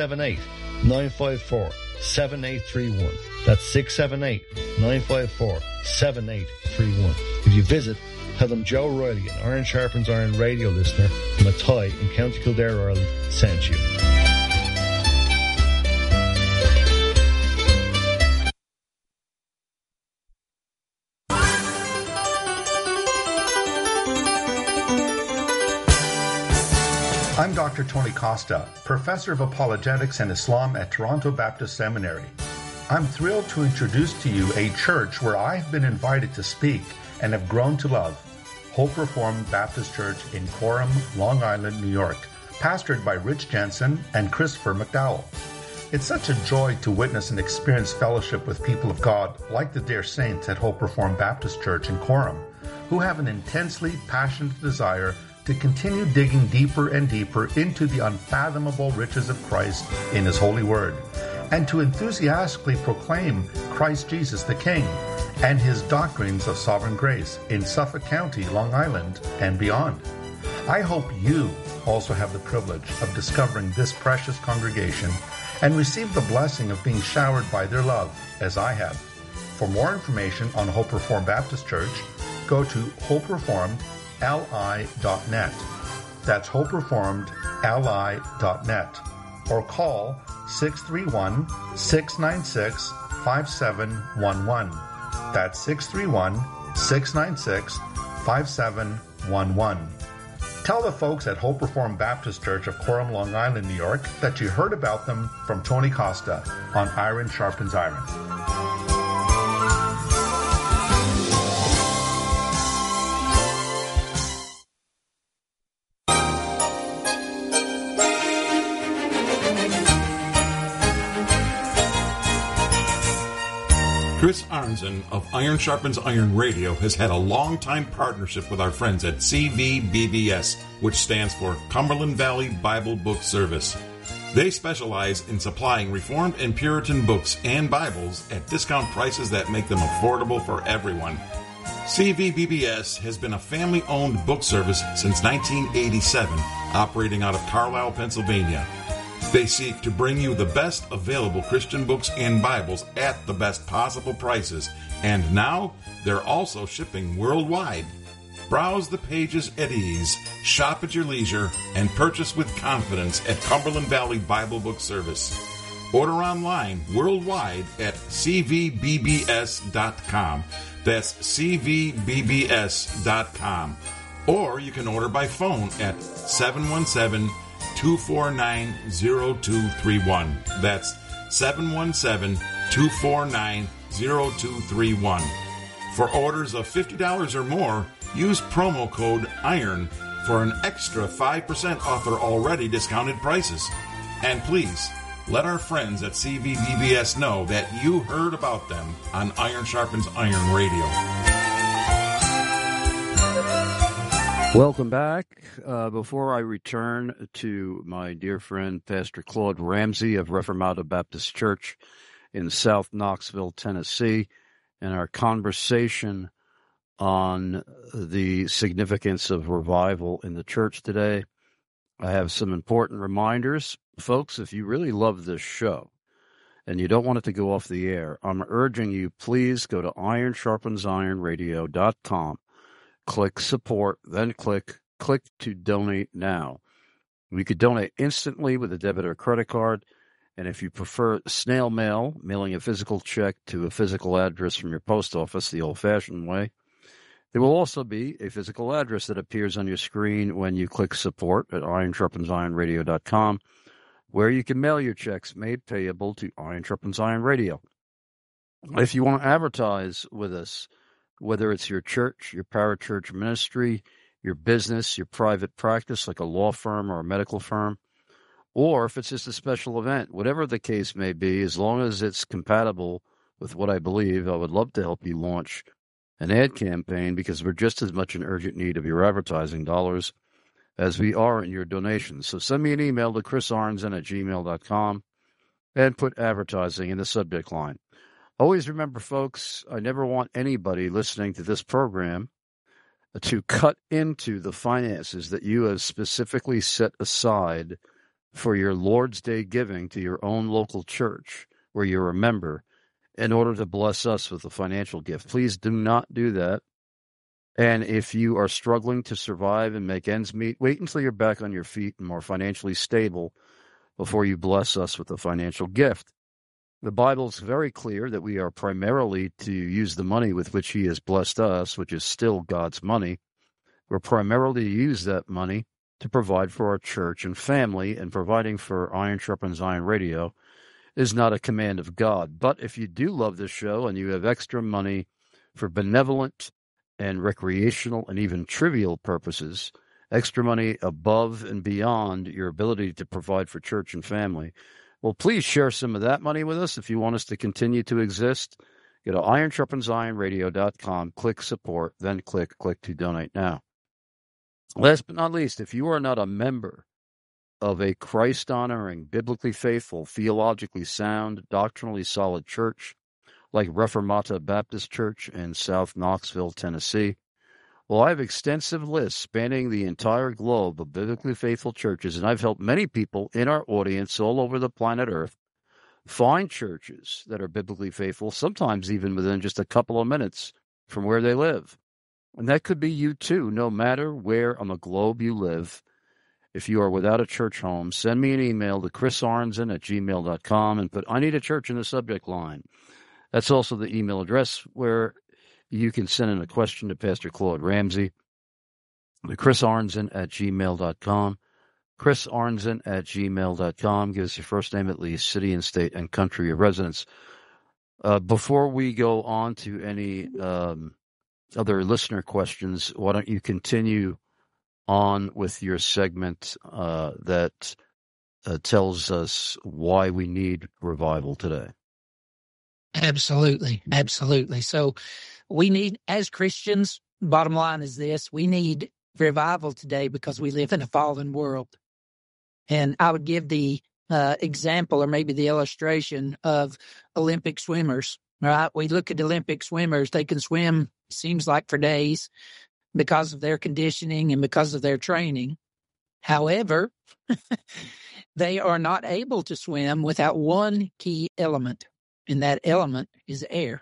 678-954-7831. That's 678-954-7831. If you visit, tell them Joe Riley, an Iron Sharpens Iron radio listener from Athy in County Kildare, Ireland, sent you. I'm Dr. Tony Costa, Professor of Apologetics and Islam at Toronto Baptist Seminary. I'm thrilled to introduce to you a church where I've been invited to speak and have grown to love, Hope Reformed Baptist Church in Coram, Long Island, New York, pastored by Rich Jensen and Christopher McDowell. It's such a joy to witness and experience fellowship with people of God like the dear saints at Hope Reformed Baptist Church in Coram, who have an intensely passionate desire to continue digging deeper and deeper into the unfathomable riches of Christ in His holy word, and to enthusiastically proclaim Christ Jesus the King and His doctrines of sovereign grace in Suffolk County, Long Island, and beyond. I hope you also have the privilege of discovering this precious congregation and receive the blessing of being showered by their love, as I have. For more information on Hope Reformed Baptist Church, go to hopereformedli.net. That's hopereformedli.net. Or call 631-696-5711. That's 631-696-5711. Tell the folks at Hope Reformed Baptist Church of Coram, Long Island, New York, that you heard about them from Tony Costa on Iron Sharpens Iron. Chris Arnzen of Iron Sharpens Iron Radio has had a long-time partnership with our friends at CVBBS, which stands for Cumberland Valley Bible Book Service. They specialize in supplying Reformed and Puritan books and Bibles at discount prices that make them affordable for everyone. CVBBS has been a family-owned book service since 1987, operating out of Carlisle, Pennsylvania. They seek to bring you the best available Christian books and Bibles at the best possible prices, and now they're also shipping worldwide. Browse the pages at ease, shop at your leisure, and purchase with confidence at Cumberland Valley Bible Book Service. Order online worldwide at cvbbs.com. That's cvbbs.com. Or you can order by phone at 717-249-0231. That's 717-249-0231. For orders of $50 or more, use promo code IRON for an extra 5% off their already discounted prices. And please, let our friends at CVBBS know that you heard about them on Iron Sharpens Iron Radio. Welcome back. Before I return to my dear friend, Pastor Claude Ramsey of Reformata Baptist Church in South Knoxville, Tennessee, and our conversation on the significance of revival in the church today, I have some important reminders. Folks, if you really love this show and you don't want it to go off the air, I'm urging you, please go to ironsharpensironradio.com, click support, then click to donate now. You could donate instantly with a debit or credit card, and if you prefer snail mail, mailing a physical check to a physical address from your post office the old-fashioned way, there will also be a physical address that appears on your screen when you click support at ironsharpensironradio.com, where you can mail your checks made payable to Iron Sharpens Iron Radio. If you want to advertise with us, whether it's your church, your parachurch ministry, your business, your private practice like a law firm or a medical firm, or if it's just a special event, whatever the case may be, as long as it's compatible with what I believe, I would love to help you launch an ad campaign, because we're just as much in urgent need of your advertising dollars as we are in your donations. So send me an email to chrisarnson@gmail.com and put advertising in the subject line. Always remember, folks, I never want anybody listening to this program to cut into the finances that you have specifically set aside for your Lord's Day giving to your own local church where you're a member in order to bless us with a financial gift. Please do not do that. And if you are struggling to survive and make ends meet, wait until you're back on your feet and more financially stable before you bless us with a financial gift. The Bible is very clear that we are primarily to use the money with which He has blessed us, which is still God's money. We're primarily to use that money to provide for our church and family, and providing for Iron Sharpens Iron Radio is not a command of God. But if you do love this show and you have extra money for benevolent and recreational and even trivial purposes, extra money above and beyond your ability to provide for church and family, well, please share some of that money with us if you want us to continue to exist. Go to ironsharpensironradio.com, click support, then click to donate now. Last but not least, if you are not a member of a Christ-honoring, biblically faithful, theologically sound, doctrinally solid church like Reformata Baptist Church in South Knoxville, Tennessee, well, I have extensive lists spanning the entire globe of biblically faithful churches, and I've helped many people in our audience all over the planet Earth find churches that are biblically faithful, sometimes even within just a couple of minutes from where they live. And that could be you too, no matter where on the globe you live. If you are without a church home, send me an email to chrisarnson@gmail.com and put "I need a church" in the subject line. That's also the email address where you can send in a question to Pastor Claude Ramsey, to chrisarnson@gmail.com. chrisarnson@gmail.com. Give us your first name at least, city and state and country of residence. Before we go on to any other listener questions, why don't you continue on with your segment that tells us why we need revival today? Absolutely. So we need, as Christians, bottom line is this: we need revival today because we live in a fallen world. And I would give the example, or maybe the illustration, of Olympic swimmers. Right? We look at Olympic swimmers; they can swim, seems like, for days because of their conditioning and because of their training. However, they are not able to swim without one key element, and that element is air.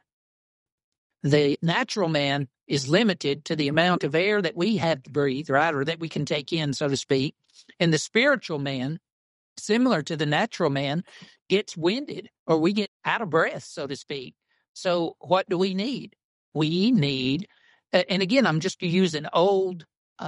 The natural man is limited to the amount of air that we have to breathe, right, or that we can take in, so to speak. And the spiritual man similar to the natural man, gets winded or we get out of breath, so to speak. So what do we need? We need, and again, I'm just using old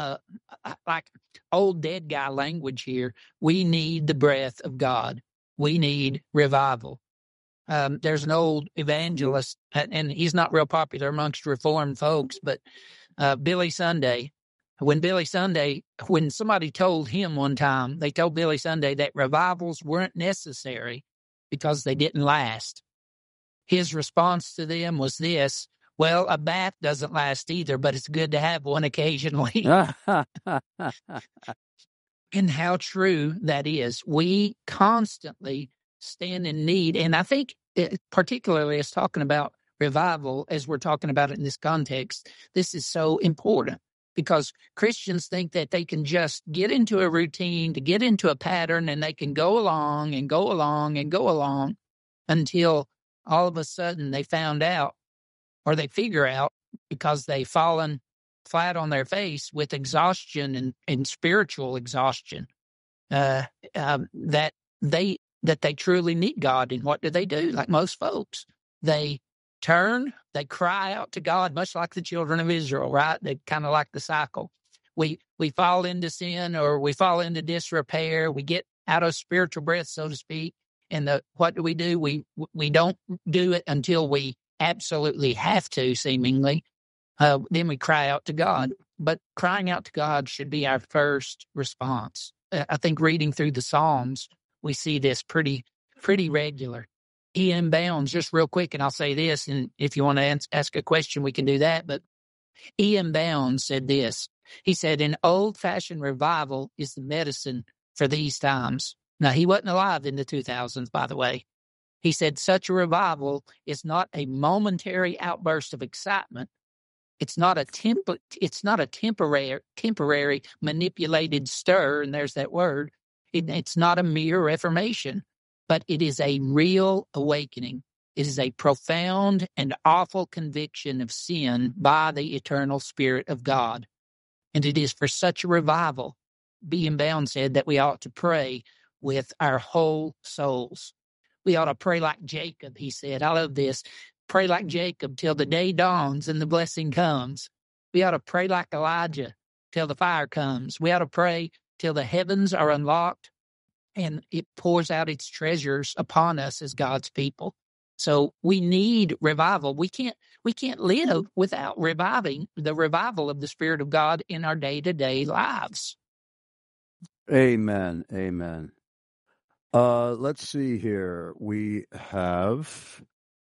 dead guy language here. We need the breath of God. We need revival. There's an old evangelist, and he's not real popular amongst Reformed folks, but Billy Sunday. When somebody told him one time, they told Billy Sunday that revivals weren't necessary because they didn't last. His response to them was this: well, a bath doesn't last either, but it's good to have one occasionally. And how true that is. We constantly stand in need. And I think particularly as talking about revival, as we're talking about it in this context, this is so important because Christians think that they can just get into a routine, to get into a pattern, and they can go along and go along and go along until all of a sudden they found out, or they figure out, because they've fallen flat on their face with exhaustion and spiritual exhaustion, that they truly need God. And what do? Like most folks, they turn, they cry out to God, much like the children of Israel, right? They kind of like the cycle. We fall into sin, or we fall into disrepair. We get out of spiritual breath, so to speak. And what do? We don't do it until we absolutely have to, seemingly. Then we cry out to God. But crying out to God should be our first response. I think reading through the Psalms, we see this pretty regular. E.M. Bounds, just real quick, and I'll say this, and if you want to ask a question, we can do that. But E.M. Bounds said this. He said, an old-fashioned revival is the medicine for these times. Now, he wasn't alive in the 2000s, by the way. He said, such a revival is not a momentary outburst of excitement. It's not a temporary manipulated stir, and there's that word. It's not a mere reformation, but it is a real awakening. It is a profound and awful conviction of sin by the eternal Spirit of God. And it is for such a revival, B.M. Bound said, that we ought to pray with our whole souls. We ought to pray like Jacob, he said. I love this. Pray like Jacob till the day dawns and the blessing comes. We ought to pray like Elijah till the fire comes. We ought to pray till the heavens are unlocked and it pours out its treasures upon us as God's people. So we need revival. We can't live without reviving the revival of the Spirit of God in our day-to-day lives. Amen. Amen. Let's see here. We have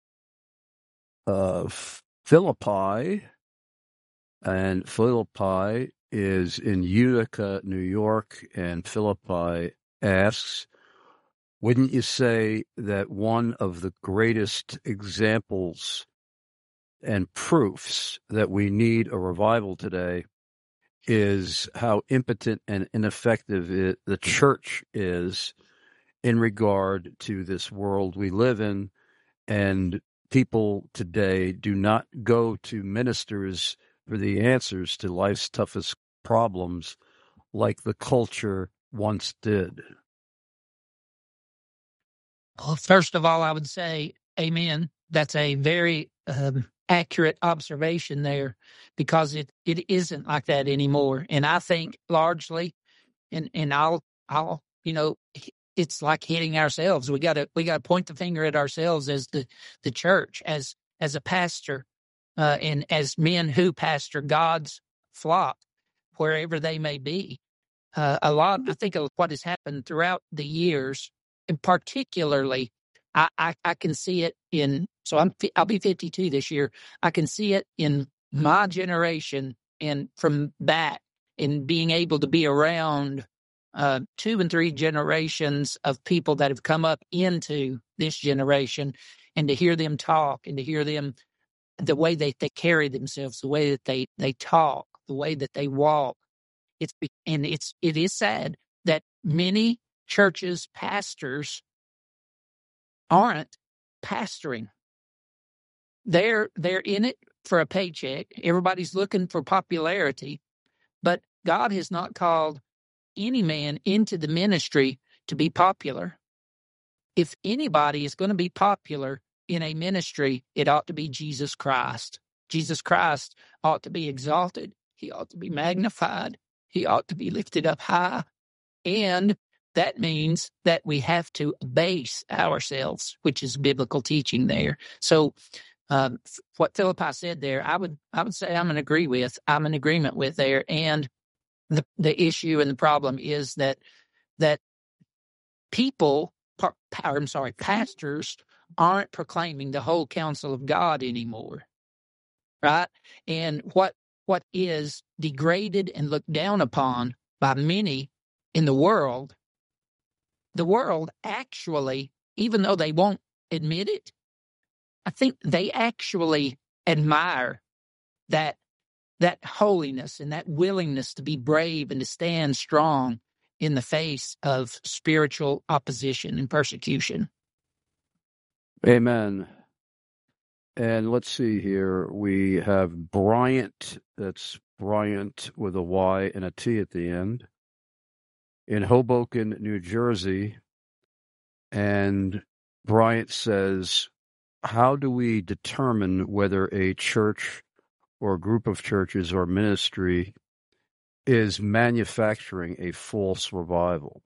Philippi, and Philippi is in Utica, New York, and Philippi asks, wouldn't you say that one of the greatest examples and proofs that we need a revival today is how impotent and ineffective the church is in regard to this world we live in, and people today do not go to ministers for the answers to life's toughest problems like the culture once did? Well, first of all, I would say amen. That's a very accurate observation there, because it isn't like that anymore. And I think largely, and I'll it's like hitting ourselves. We gotta point the finger at ourselves as the church, as a pastor, and as men who pastor God's flock, wherever they may be. I think of what has happened throughout the years, and particularly, I can see it in. So I'll be 52 this year. I can see it in my generation, and from that, in being able to be around 2 and 3 generations of people that have come up into this generation, and to hear them talk, and to hear them, the way they carry themselves, the way that they talk, the way that they walk. It is sad that many churches, pastors aren't pastoring. They're in it for a paycheck. Everybody's looking for popularity, but God has not called any man into the ministry to be popular. If anybody is going to be popular in a ministry, it ought to be Jesus Christ. Jesus Christ ought to be exalted. He ought to be magnified. He ought to be lifted up high. And that means that we have to abase ourselves, which is biblical teaching there. So what Philippi said there, I would say I'm in agreement with there. And the issue and the problem is that pastors aren't proclaiming the whole counsel of God anymore, right? And what is degraded and looked down upon by many in the world actually, even though they won't admit it, I think they actually admire that holiness and that willingness to be brave and to stand strong in the face of spiritual opposition and persecution. Amen. And let's see here. We have Bryant, that's Bryant with a Y and a T at the end, in Hoboken, New Jersey. And Bryant says, how do we determine whether a church or a group of churches or ministry is manufacturing a false revival?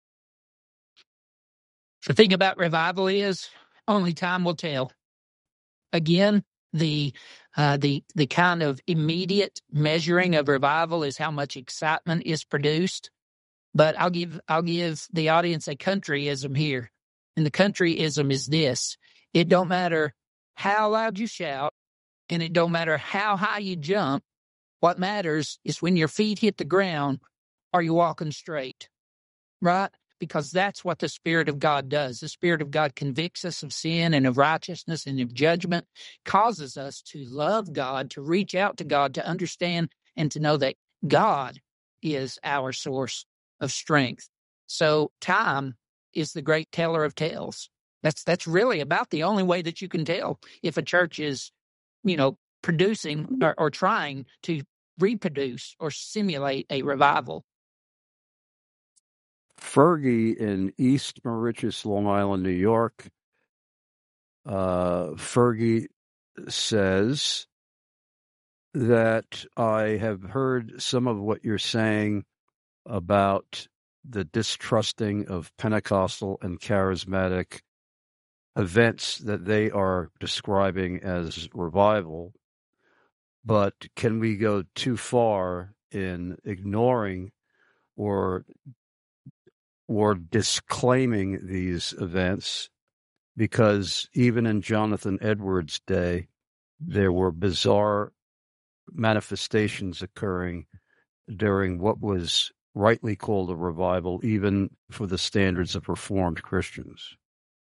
The thing about revival is only time will tell. Again, the kind of immediate measuring of revival is how much excitement is produced. But I'll give the audience a countryism here. And the countryism is this: it don't matter how loud you shout, and it don't matter how high you jump. What matters is when your feet hit the ground, are you walking straight? Right? Because that's what the Spirit of God does. The Spirit of God convicts us of sin and of righteousness and of judgment, causes us to love God, to reach out to God, to understand and to know that God is our source of strength. So time is the great teller of tales. That's really about the only way that you can tell if a church is, producing or trying to reproduce or simulate a revival. Fergie in East Mauritius, Long Island, New York. Fergie says that I have heard some of what you're saying about the distrusting of Pentecostal and charismatic events that they are describing as revival. But can we go too far in ignoring or disclaiming these events? Because even in Jonathan Edwards' day, there were bizarre manifestations occurring during what was rightly called a revival, even for the standards of Reformed Christians.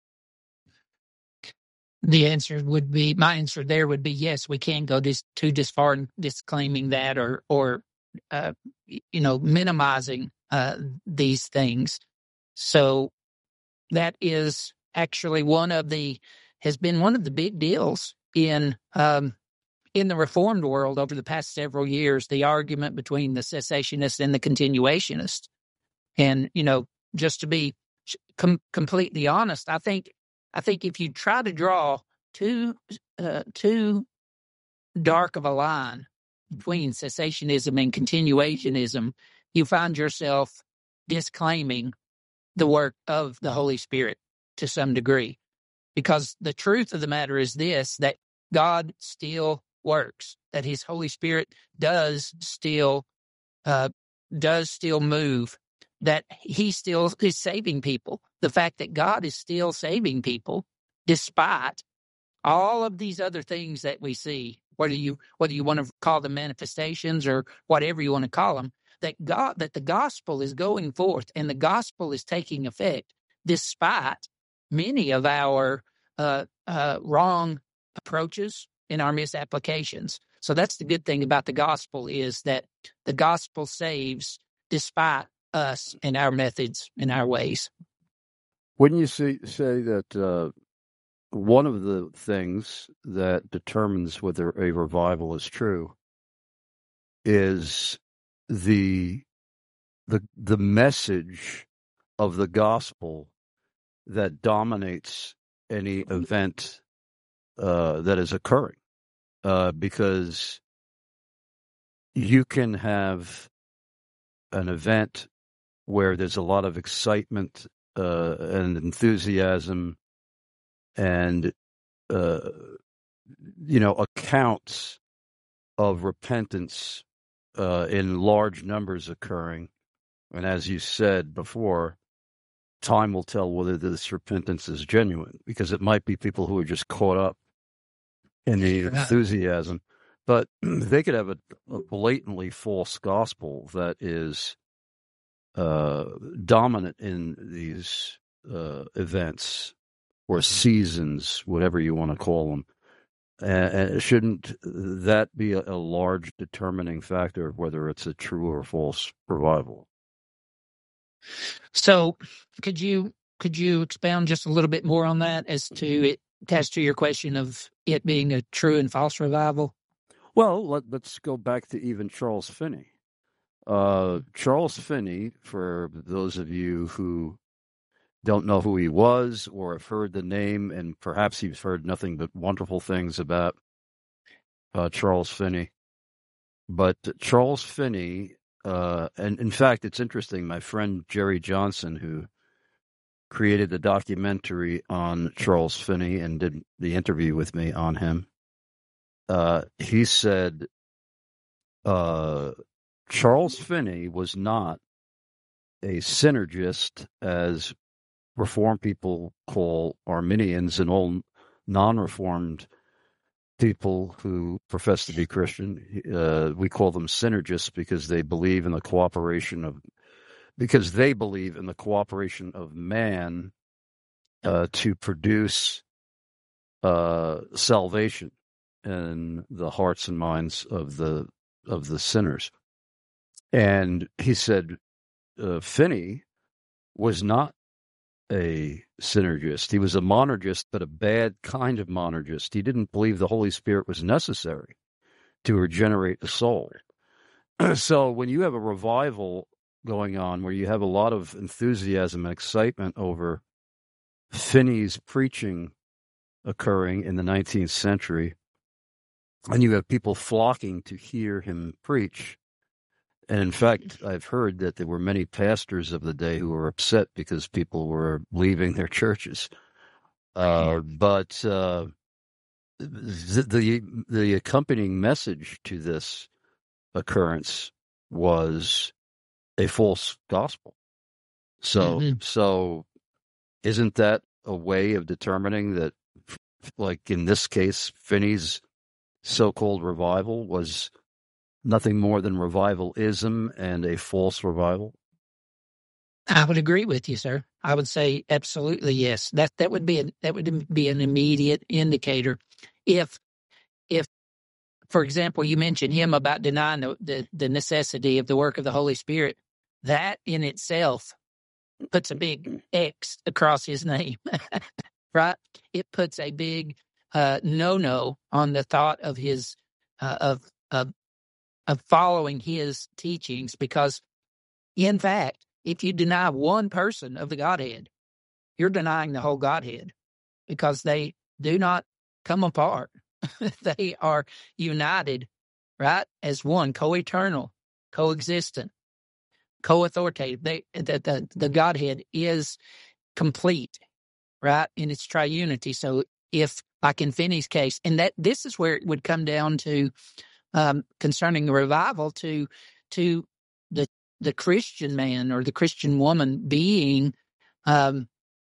My answer there would be yes, we can't go too far in disclaiming that or minimizing these things. So that is actually has been one of the big deals in the Reformed world over the past several years, the argument between the cessationist and the continuationist. And, just to be completely honest, I think if you try to draw too dark of a line between cessationism and continuationism, you find yourself disclaiming the work of the Holy Spirit to some degree. Because the truth of the matter is this, that God still works, that His Holy Spirit does still move, that He still is saving people. The fact that God is still saving people, despite all of these other things that we see, whether you want to call them manifestations or whatever you want to call them, that the gospel is going forth and the gospel is taking effect, despite many of our wrong approaches and our misapplications. So that's the good thing about the gospel, is that the gospel saves despite us and our methods and our ways. Wouldn't you say that one of the things that determines whether a revival is true is the message of the gospel that dominates any event that is occurring, because you can have an event where there's a lot of excitement and enthusiasm and accounts of repentance in large numbers occurring. And as you said before, time will tell whether this repentance is genuine, because it might be people who are just caught up in the enthusiasm. But they could have a blatantly false gospel that is dominant in these events or seasons, whatever you want to call them. And shouldn't that be a large determining factor of whether it's a true or false revival? So could you expound just a little bit more on that as to your question of it being a true and false revival? Well, let's go back to even Charles Finney. Charles Finney, for those of you who don't know who he was or have heard the name, and perhaps you've heard nothing but wonderful things about Charles Finney. But Charles Finney, and in fact, it's interesting, my friend Jerry Johnson, who created the documentary on Charles Finney and did the interview with me on him, he said Charles Finney was not a synergist, as Reformed people call Arminians and all non-Reformed people who profess to be Christian. We call them synergists because they believe in the cooperation of man to produce salvation in the hearts and minds of the sinners. And he said Finney was not a synergist. He was a monergist, but a bad kind of monergist. He didn't believe the Holy Spirit was necessary to regenerate the soul. So when you have a revival going on where you have a lot of enthusiasm and excitement over Finney's preaching occurring in the 19th century, and you have people flocking to hear him preach, and in fact, I've heard that there were many pastors of the day who were upset because people were leaving their churches. But the accompanying message to this occurrence was a false gospel. So isn't that a way of determining that, like in this case, Finney's so-called revival was nothing more than revivalism and a false revival? I would agree with you, sir. I would say absolutely yes. That would be an immediate indicator. If for example, you mentioned him about denying the necessity of the work of the Holy Spirit, that in itself puts a big X across his name, right? It puts a big no on the thought of his of following his teachings, because in fact, if you deny one person of the Godhead, you're denying the whole Godhead, because they do not come apart. They are united, right, as one, co-eternal, co-existent, co-authoritative. The Godhead is complete, right, in its triunity. So if, like in Finney's case, and that this is where it would come down to, concerning the revival, to the Christian man or the Christian woman being at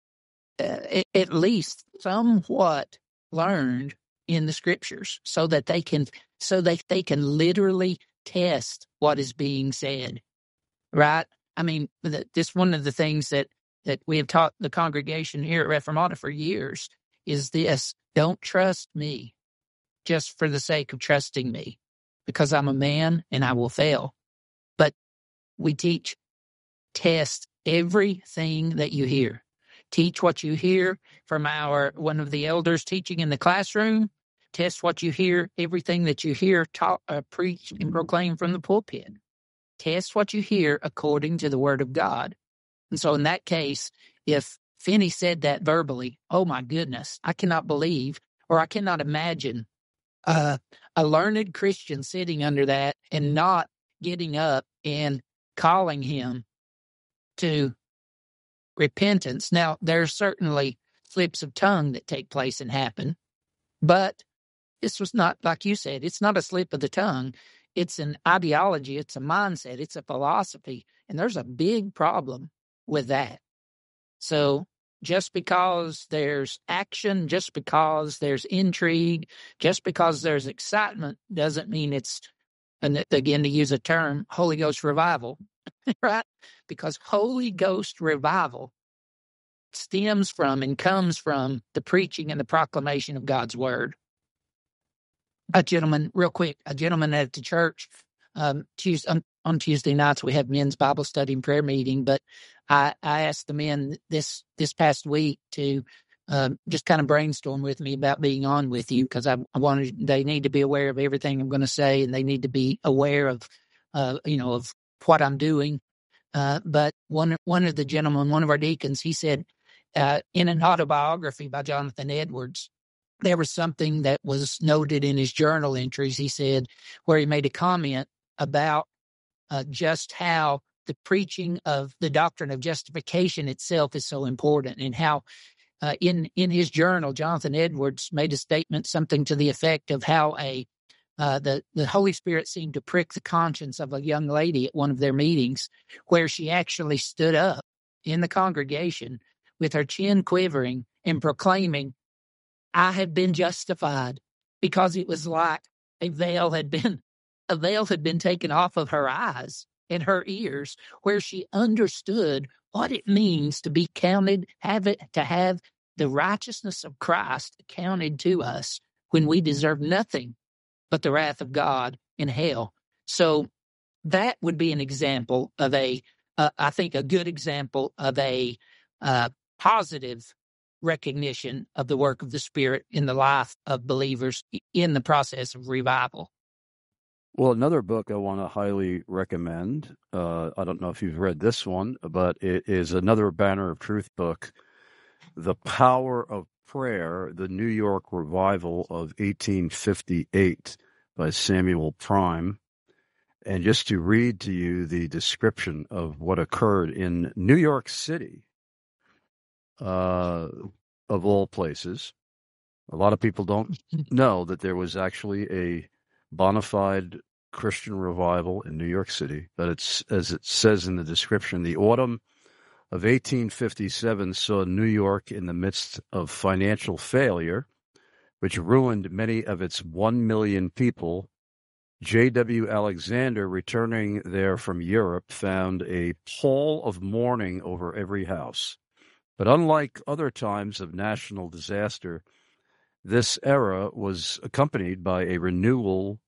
least somewhat learned in the Scriptures, so that they can literally test what is being said, right? I mean, this one of the things that we have taught the congregation here at Reformata for years is this: don't trust me just for the sake of trusting me, because I'm a man and I will fail. But we teach, test everything that you hear. Teach what you hear from one of the elders teaching in the classroom. Test what you hear, everything that you hear taught, preached, and proclaimed from the pulpit. Test what you hear according to the Word of God. And so in that case, if Finney said that verbally, oh my goodness, I cannot believe, or I cannot imagine a learned Christian sitting under that and not getting up and calling him to repentance. Now, there's certainly slips of tongue that take place and happen, but this was not, like you said, it's not a slip of the tongue. It's an ideology. It's a mindset. It's a philosophy. And there's a big problem with that. So just because there's action, just because there's intrigue, just because there's excitement doesn't mean it's, and again, to use a term, Holy Ghost revival, right? Because Holy Ghost revival stems from and comes from the preaching and the proclamation of God's word. A gentleman at the church, on Tuesday nights we have men's Bible study and prayer meeting, but I asked the men this past week to just kind of brainstorm with me about being on with you, because they need to be aware of everything I'm going to say, and they need to be aware of of what I'm doing. But one of the gentlemen, one of our deacons, he said in an autobiography by Jonathan Edwards, there was something that was noted in his journal entries, he said, where he made a comment about just how the preaching of the doctrine of justification itself is so important, and how in his journal, Jonathan Edwards made a statement, something to the effect of how the Holy Spirit seemed to prick the conscience of a young lady at one of their meetings, where she actually stood up in the congregation with her chin quivering and proclaiming, I have been justified, because it was like a veil had been taken off of her eyes and her ears, where she understood what it means to be counted, to have the righteousness of Christ counted to us when we deserve nothing but the wrath of God in hell. So that would be an example of I think a good example of a positive recognition of the work of the Spirit in the life of believers in the process of revival. Well, another book I want to highly recommend, I don't know if you've read this one, but it is another Banner of Truth book, The Power of Prayer, the New York Revival of 1858 by Samuel Prime. And just to read to you the description of what occurred in New York City, of all places. A lot of people don't know that there was actually a bona fide Christian revival in New York City. But it's, as it says in the description, the autumn of 1857 saw New York in the midst of financial failure, which ruined many of its 1 million people. J.W. Alexander, returning there from Europe, found a pall of mourning over every house. But unlike other times of national disaster, this era was accompanied by a renewed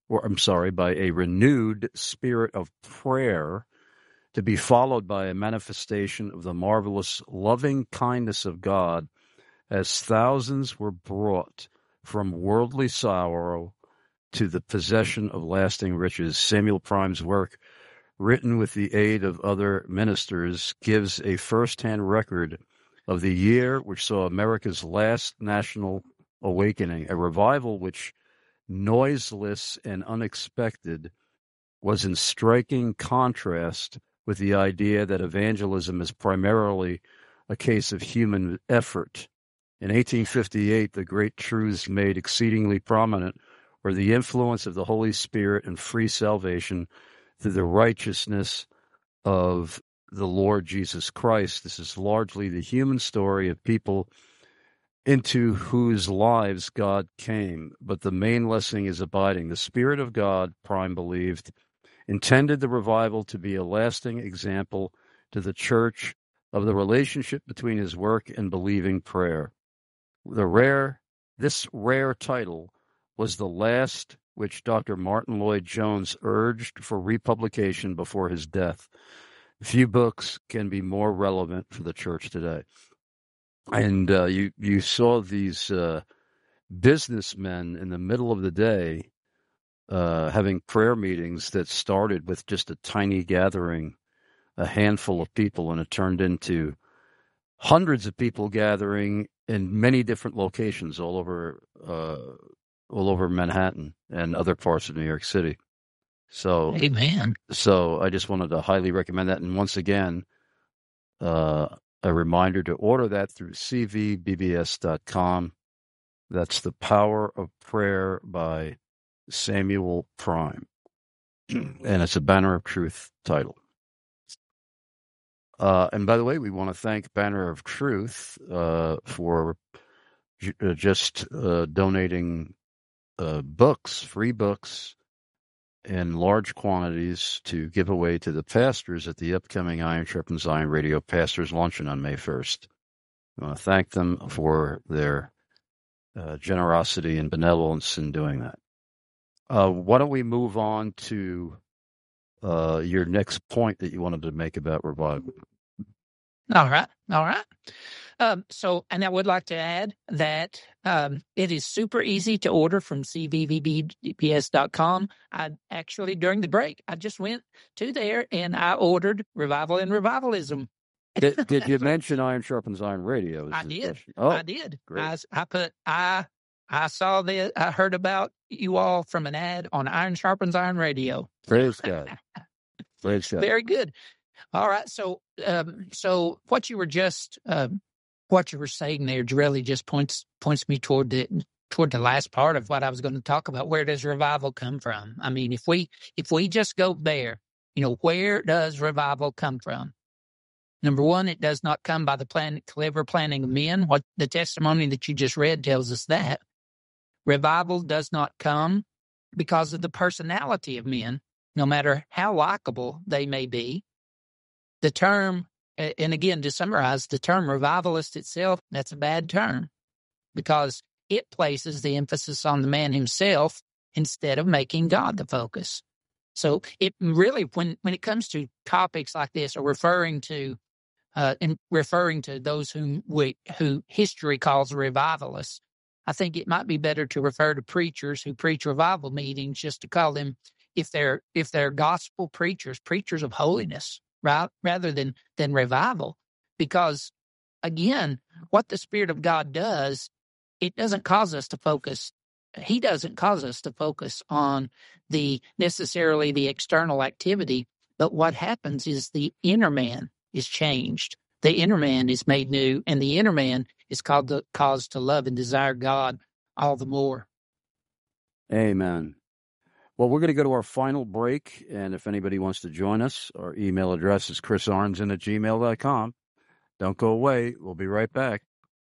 spirit of prayer, to be followed by a manifestation of the marvelous loving kindness of God, as thousands were brought from worldly sorrow to the possession of lasting riches. Samuel Prime's work, written with the aid of other ministers, gives a first-hand record of the year which saw America's last national awakening, a revival which, noiseless and unexpected, was in striking contrast with the idea that evangelism is primarily a case of human effort. In 1858, the great truths made exceedingly prominent were the influence of the Holy Spirit and free salvation through the righteousness of the Lord Jesus Christ. This is largely the human story of people into whose lives God came. But the main lesson is abiding. The Spirit of God, Prime believed, intended the revival to be a lasting example to the church of the relationship between his work and believing prayer. This rare title was the last which Dr. Martin Lloyd-Jones urged for republication before his death. Few books can be more relevant for the church today. And you saw these businessmen in the middle of the day having prayer meetings that started with just a tiny gathering a handful of people, and it turned into hundreds of people gathering in many different locations all over Manhattan and other parts of New York City. So, amen. So I just wanted to highly recommend that. And once again, a reminder to order that through cvbbs.com. That's The Power of Prayer by Samuel Prime. And it's a Banner of Truth title. And by the way, we want to thank Banner of Truth for just donating books, free books, in large quantities to give away to the pastors at the upcoming Iron Sharpens Iron Radio Pastors Luncheon on May 1st. I want to thank them for their generosity and benevolence in doing that. Why don't we move on to your next point that you wanted to make about revival? All right. So, and I would like to add that it is super easy to order from cvbbs.com. I actually, during the break, I just went to there and I ordered Revival and Revivalism. Did you mention Iron Sharpens Iron Radio? I did. Oh, I did. Great. I saw I heard about you all from an ad on Iron Sharpens Iron Radio. Praise God. Praise God. Very good. All right. So what you were saying there really just points me toward the last part of what I was going to talk about. Where does revival come from? I mean, if we just go there, where does revival come from? Number one, it does not come by the clever planning of men. What the testimony that you just read tells us that. Revival does not come because of the personality of men, no matter how likable they may be. The term, and again, to summarize, the term revivalist itself, that's a bad term because it places the emphasis on the man himself instead of making God the focus. So it really, when it comes to topics like this, or referring to those who history calls revivalists, I think it might be better to refer to preachers who preach revival meetings, just to call them, if they're gospel preachers of holiness, right, rather than revival. Because again, what the Spirit of God does, it doesn't cause us to focus. He doesn't cause us to focus on necessarily the external activity, but what happens is the inner man is changed. The inner man is made new, and the inner man is caused to love and desire God all the more. Amen. Well, we're going to go to our final break, and if anybody wants to join us, our email address is chrisarnson@gmail.com. Don't go away. We'll be right back.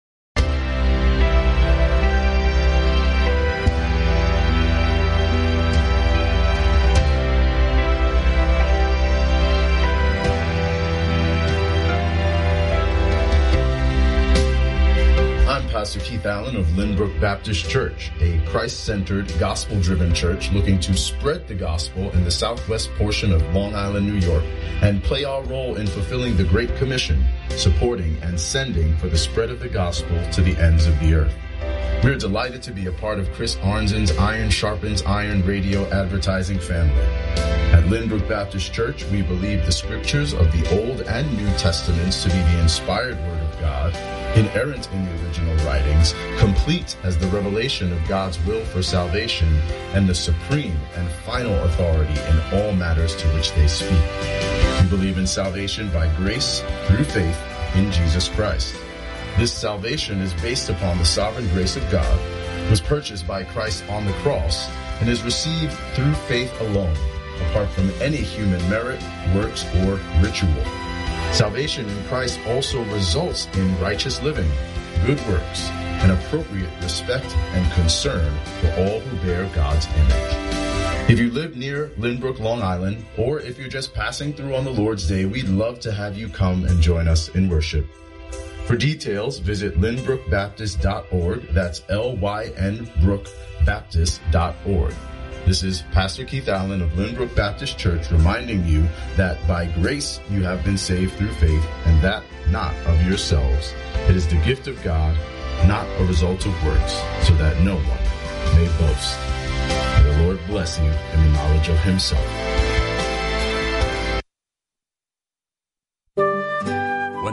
I'm Pastor Keith Allen of Lynbrook Baptist Church, a Christ-centered, gospel-driven church looking to spread the gospel in the southwest portion of Long Island, New York, and play our role in fulfilling the Great Commission, supporting and sending for the spread of the gospel to the ends of the earth. We're delighted to be a part of Chris Arnzen's Iron Sharpens Iron radio advertising family. At Lynbrook Baptist Church, we believe the scriptures of the Old and New Testaments to be the inspired Word of God, inerrant in the original writings, complete as the revelation of God's will for salvation, and the supreme and final authority in all matters to which they speak. We believe in salvation by grace through faith in Jesus Christ. This salvation is based upon the sovereign grace of God, was purchased by Christ on the cross, and is received through faith alone, apart from any human merit, works, or ritual. Salvation in Christ also results in righteous living, good works, and appropriate respect and concern for all who bear God's image. If you live near Lynbrook, Long Island, or if you're just passing through on the Lord's Day, we'd love to have you come and join us in worship. For details, visit lynbrookbaptist.org. That's lynbrookbaptist.org. This is Pastor Keith Allen of Lynbrook Baptist Church reminding you that by grace you have been saved through faith, and that not of yourselves. It is the gift of God, not a result of works, so that no one may boast. May the Lord bless you in the knowledge of himself.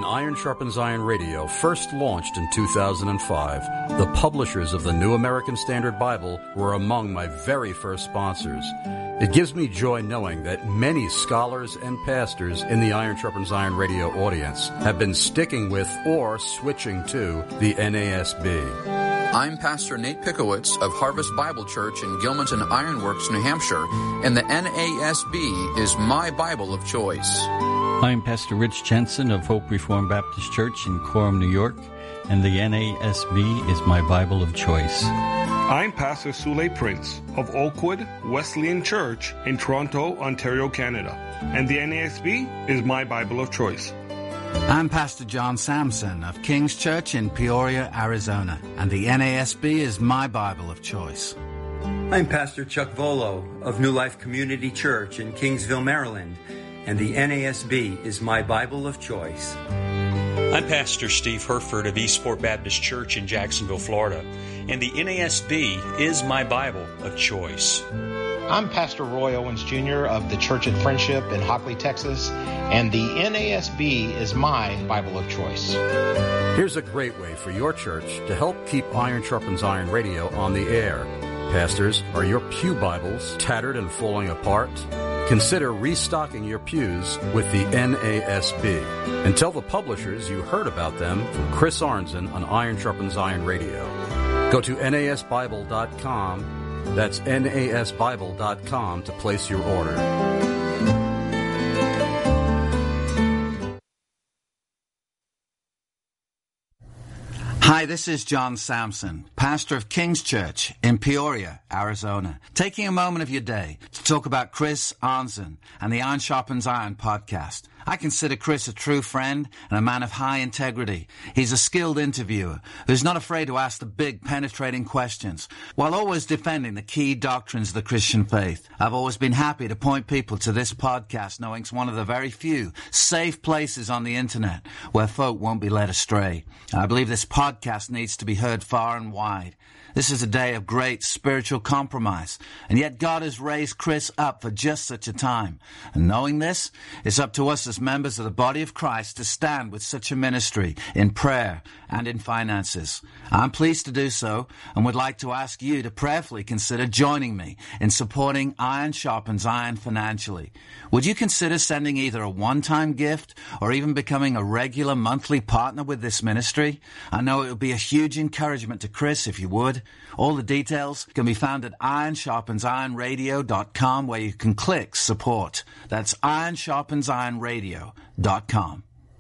When Iron Sharpens Iron Radio first launched in 2005, the publishers of the New American Standard Bible were among my very first sponsors. It gives me joy knowing that many scholars and pastors in the Iron Sharpens Iron Radio audience have been sticking with or switching to the NASB. I'm Pastor Nate Pickowitz of Harvest Bible Church in Gilmanton Ironworks, New Hampshire, and the NASB is my Bible of choice. I'm Pastor Rich Jensen of Hope Reformed Baptist Church in Coram, New York, and the NASB is my Bible of choice. I'm Pastor Sule Prince of Oakwood Wesleyan Church in Toronto, Ontario, Canada, and the NASB is my Bible of choice. I'm Pastor John Sampson of King's Church in Peoria, Arizona, and the NASB is my Bible of choice. I'm Pastor Chuck Volo of New Life Community Church in Kingsville, Maryland, and the NASB is my Bible of choice. I'm Pastor Steve Herford of Eastport Baptist Church in Jacksonville, Florida, and the NASB is my Bible of choice. I'm Pastor Roy Owens Jr. of the Church at Friendship in Hockley, Texas, and the NASB is my Bible of choice. Here's a great way for your church to help keep Iron Sharpens Iron Radio on the air. Pastors, are your pew Bibles tattered and falling apart? Consider restocking your pews with the NASB. And tell the publishers you heard about them from Chris Arnzen on Iron Sharpens Iron Radio. Go to nasbible.com. That's nasbible.com to place your order. Hi, this is John Sampson, pastor of King's Church in Peoria, Arizona, taking a moment of your day to talk about Chris Arnzen and the Iron Sharpens Iron podcast. I consider Chris a true friend and a man of high integrity. He's a skilled interviewer who's not afraid to ask the big, penetrating questions while always defending the key doctrines of the Christian faith. I've always been happy to point people to this podcast, knowing it's one of the very few safe places on the internet where folk won't be led astray. I believe this podcast needs to be heard far and wide. This is a day of great spiritual compromise, and yet God has raised Chris up for just such a time. And knowing this, it's up to us as members of the body of Christ to stand with such a ministry in prayer and in finances. I'm pleased to do so and would like to ask you to prayerfully consider joining me in supporting Iron Sharpens Iron financially. Would you consider sending either a one-time gift or even becoming a regular monthly partner with this ministry? I know it would be a huge encouragement to Chris if you would. All the details can be found at ironsharpensironradio.com, where you can click support. That's ironsharpensironradio.com.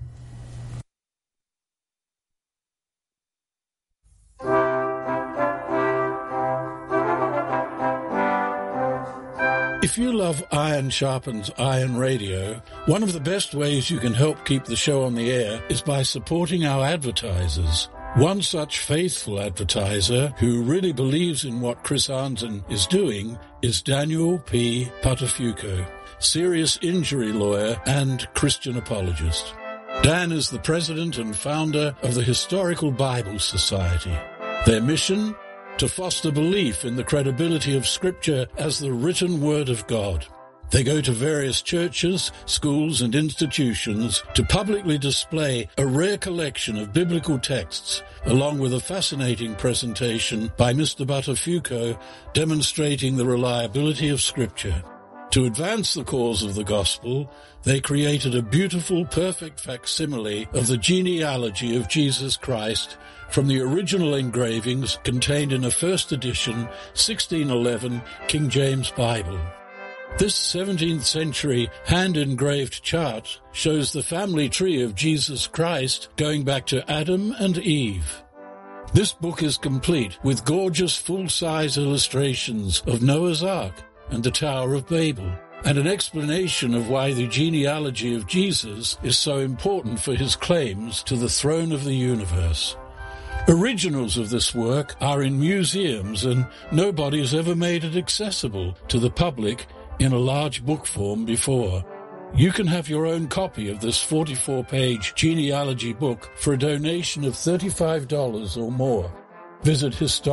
If you love Iron Sharpens Iron Radio, one of the best ways you can help keep the show on the air is by supporting our advertisers. One such faithful advertiser who really believes in what Chris Arnzen is doing is Daniel P. Patafuco, serious injury lawyer and Christian apologist. Dan is the president and founder of the Historical Bible Society. Their mission? To foster belief in the credibility of Scripture as the written Word of God. They go to various churches, schools, and institutions to publicly display a rare collection of biblical texts, along with a fascinating presentation by Mr. Buttafuoco demonstrating the reliability of Scripture. To advance the cause of the gospel, they created a beautiful, perfect facsimile of the genealogy of Jesus Christ from the original engravings contained in a first edition 1611 King James Bible. This 17th century hand-engraved chart shows the family tree of Jesus Christ going back to Adam and Eve. This book is complete with gorgeous full-size illustrations of Noah's Ark and the Tower of Babel, and an explanation of why the genealogy of Jesus is so important for his claims to the throne of the universe. Originals of this work are in museums, and nobody has ever made it accessible to the public in a large book form before. You can have your own copy of this 44-page genealogy book for a donation of $35 or more. Visit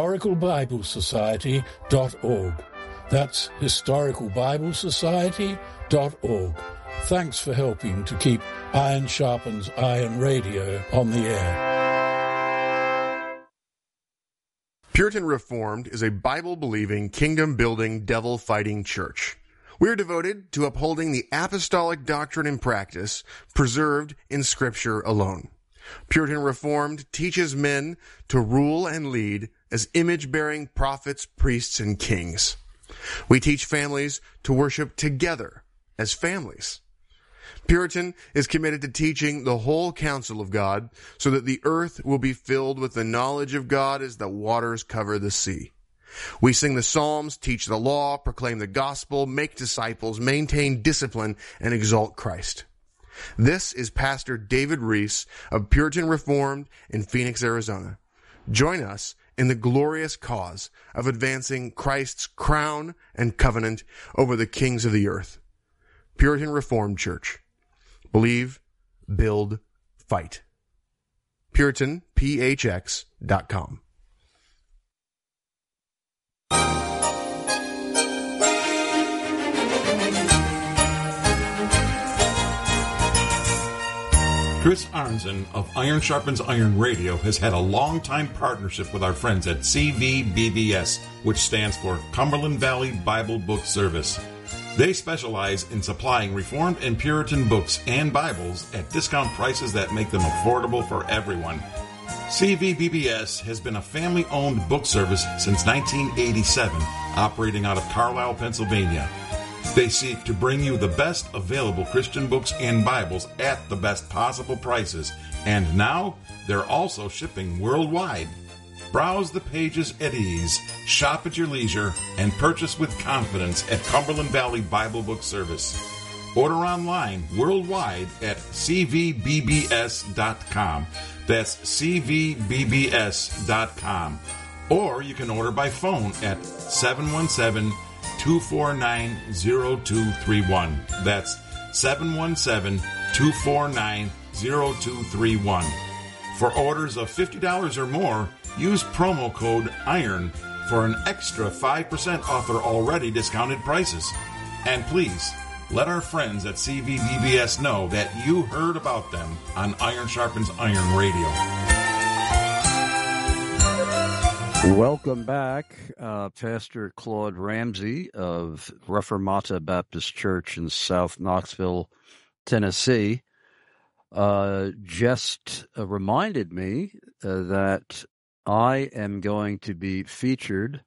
historicalbiblesociety.org. That's historicalbiblesociety.org. Thanks for helping to keep Iron Sharpens Iron Radio on the air. Puritan Reformed is a Bible-believing, kingdom-building, devil-fighting church. We are devoted to upholding the apostolic doctrine and practice preserved in Scripture alone. Puritan Reformed teaches men to rule and lead as image-bearing prophets, priests, and kings. We teach families to worship together as families. Puritan is committed to teaching the whole counsel of God so that the earth will be filled with the knowledge of God as the waters cover the sea. We sing the Psalms, teach the law, proclaim the gospel, make disciples, maintain discipline, and exalt Christ. This is Pastor David Reese of Puritan Reformed in Phoenix, Arizona. Join us in the glorious cause of advancing Christ's crown and covenant over the kings of the earth. Puritan Reformed Church. Believe, build, fight. PuritanPHX.com. Chris Arnzen of Iron Sharpens Iron Radio has had a long-time partnership with our friends at CVBBS, which stands for Cumberland Valley Bible Book Service. They specialize in supplying Reformed and Puritan books and Bibles at discount prices that make them affordable for everyone. CVBBS has been a family-owned book service since 1987, operating out of Carlisle, Pennsylvania. They seek to bring you the best available Christian books and Bibles at the best possible prices, and now they're also shipping worldwide. Browse the pages at ease, shop at your leisure, and purchase with confidence at Cumberland Valley Bible Book Service. Order online worldwide at cvbbs.com. That's cvbbs.com. Or you can order by phone at 717-249-0231. That's 717-249-0231. For orders of $50 or more, use promo code IRON for an extra 5% off their already discounted prices. And please, let our friends at CVBBS know that you heard about them on Iron Sharpens Iron Radio. Welcome back. Pastor Claude Ramsey of Reformata Baptist Church in South Knoxville, Tennessee, just reminded me that I am going to be featured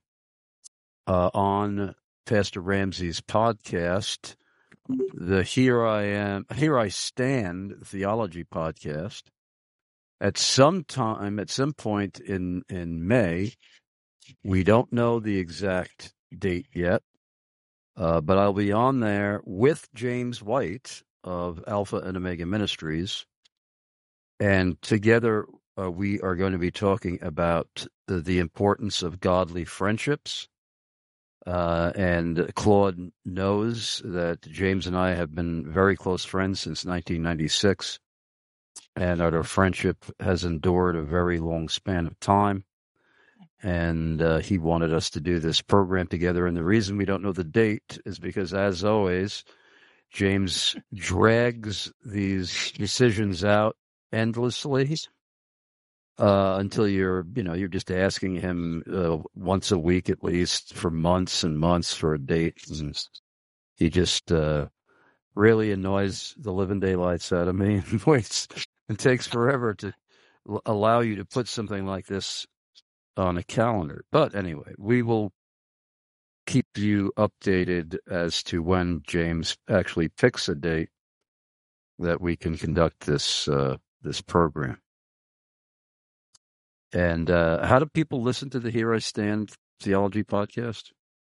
on Pastor Ramsey's podcast, the Here I Stand Theology podcast, at some point in May. We don't know the exact date yet, but I'll be on there with James White of Alpha and Omega Ministries, and together we are going to be talking about the importance of godly friendships. And Claude knows that James and I have been very close friends since 1996, and our friendship has endured a very long span of time. And he wanted us to do this program together. And the reason we don't know the date is because, as always, James drags these decisions out endlessly until you're just asking him once a week at least for months and months for a date. And he just really annoys the living daylights out of me and waits and takes forever to allow you to put something like this on a calendar. But anyway, we will keep you updated as to when James actually picks a date that we can conduct this program. And how do people listen to the Here I Stand Theology podcast?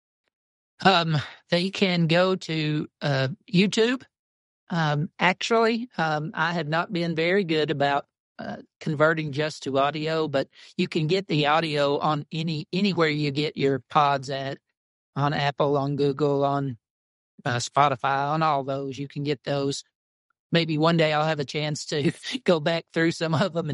They can go to YouTube. Actually, I have not been very good about converting just to audio, but you can get the audio on anywhere you get your pods at, on Apple, on Google, on Spotify, on all those. You can get those. Maybe one day I'll have a chance to go back through some of them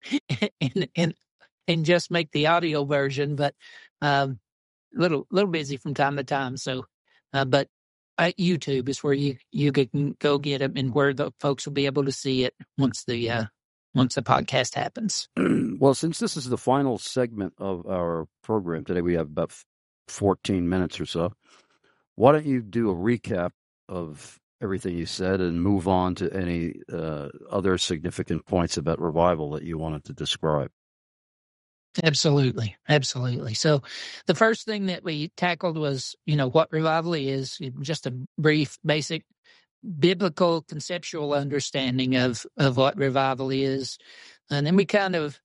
and just make the audio version, but little busy from time to time. So, but YouTube is where you can go get them, and where the folks will be able to see it once the podcast happens. Well, since this is the final segment of our program today, we have about 14 minutes or so. Why don't you do a recap of everything you said and move on to any other significant points about revival that you wanted to describe? Absolutely. So the first thing that we tackled was, what revival is, just a brief, basic biblical conceptual understanding of what revival is. And then we kind of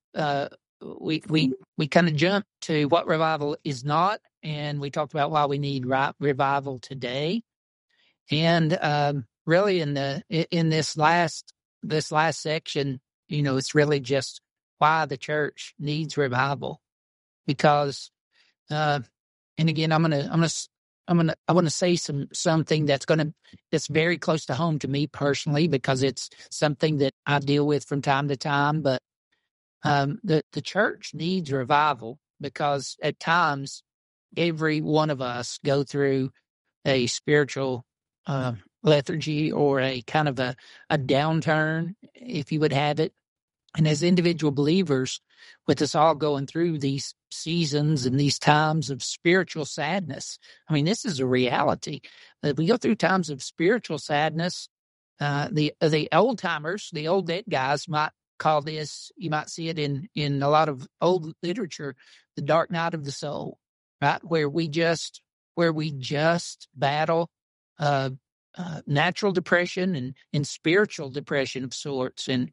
jumped to what revival is not, and we talked about why we need revival today. And really in this last section, it's really just why the church needs revival. Because and again, I want to say something that's very close to home to me personally, because it's something that I deal with from time to time. But the church needs revival because at times every one of us go through a spiritual lethargy or a kind of a downturn, if you would have it. And as individual believers, with us all going through these seasons and these times of spiritual sadness, I mean, this is a reality. We go through times of spiritual sadness. The old timers, the old dead guys might call this, you might see it in a lot of old literature, the dark night of the soul, right? Where we just battle natural depression and spiritual depression of sorts. And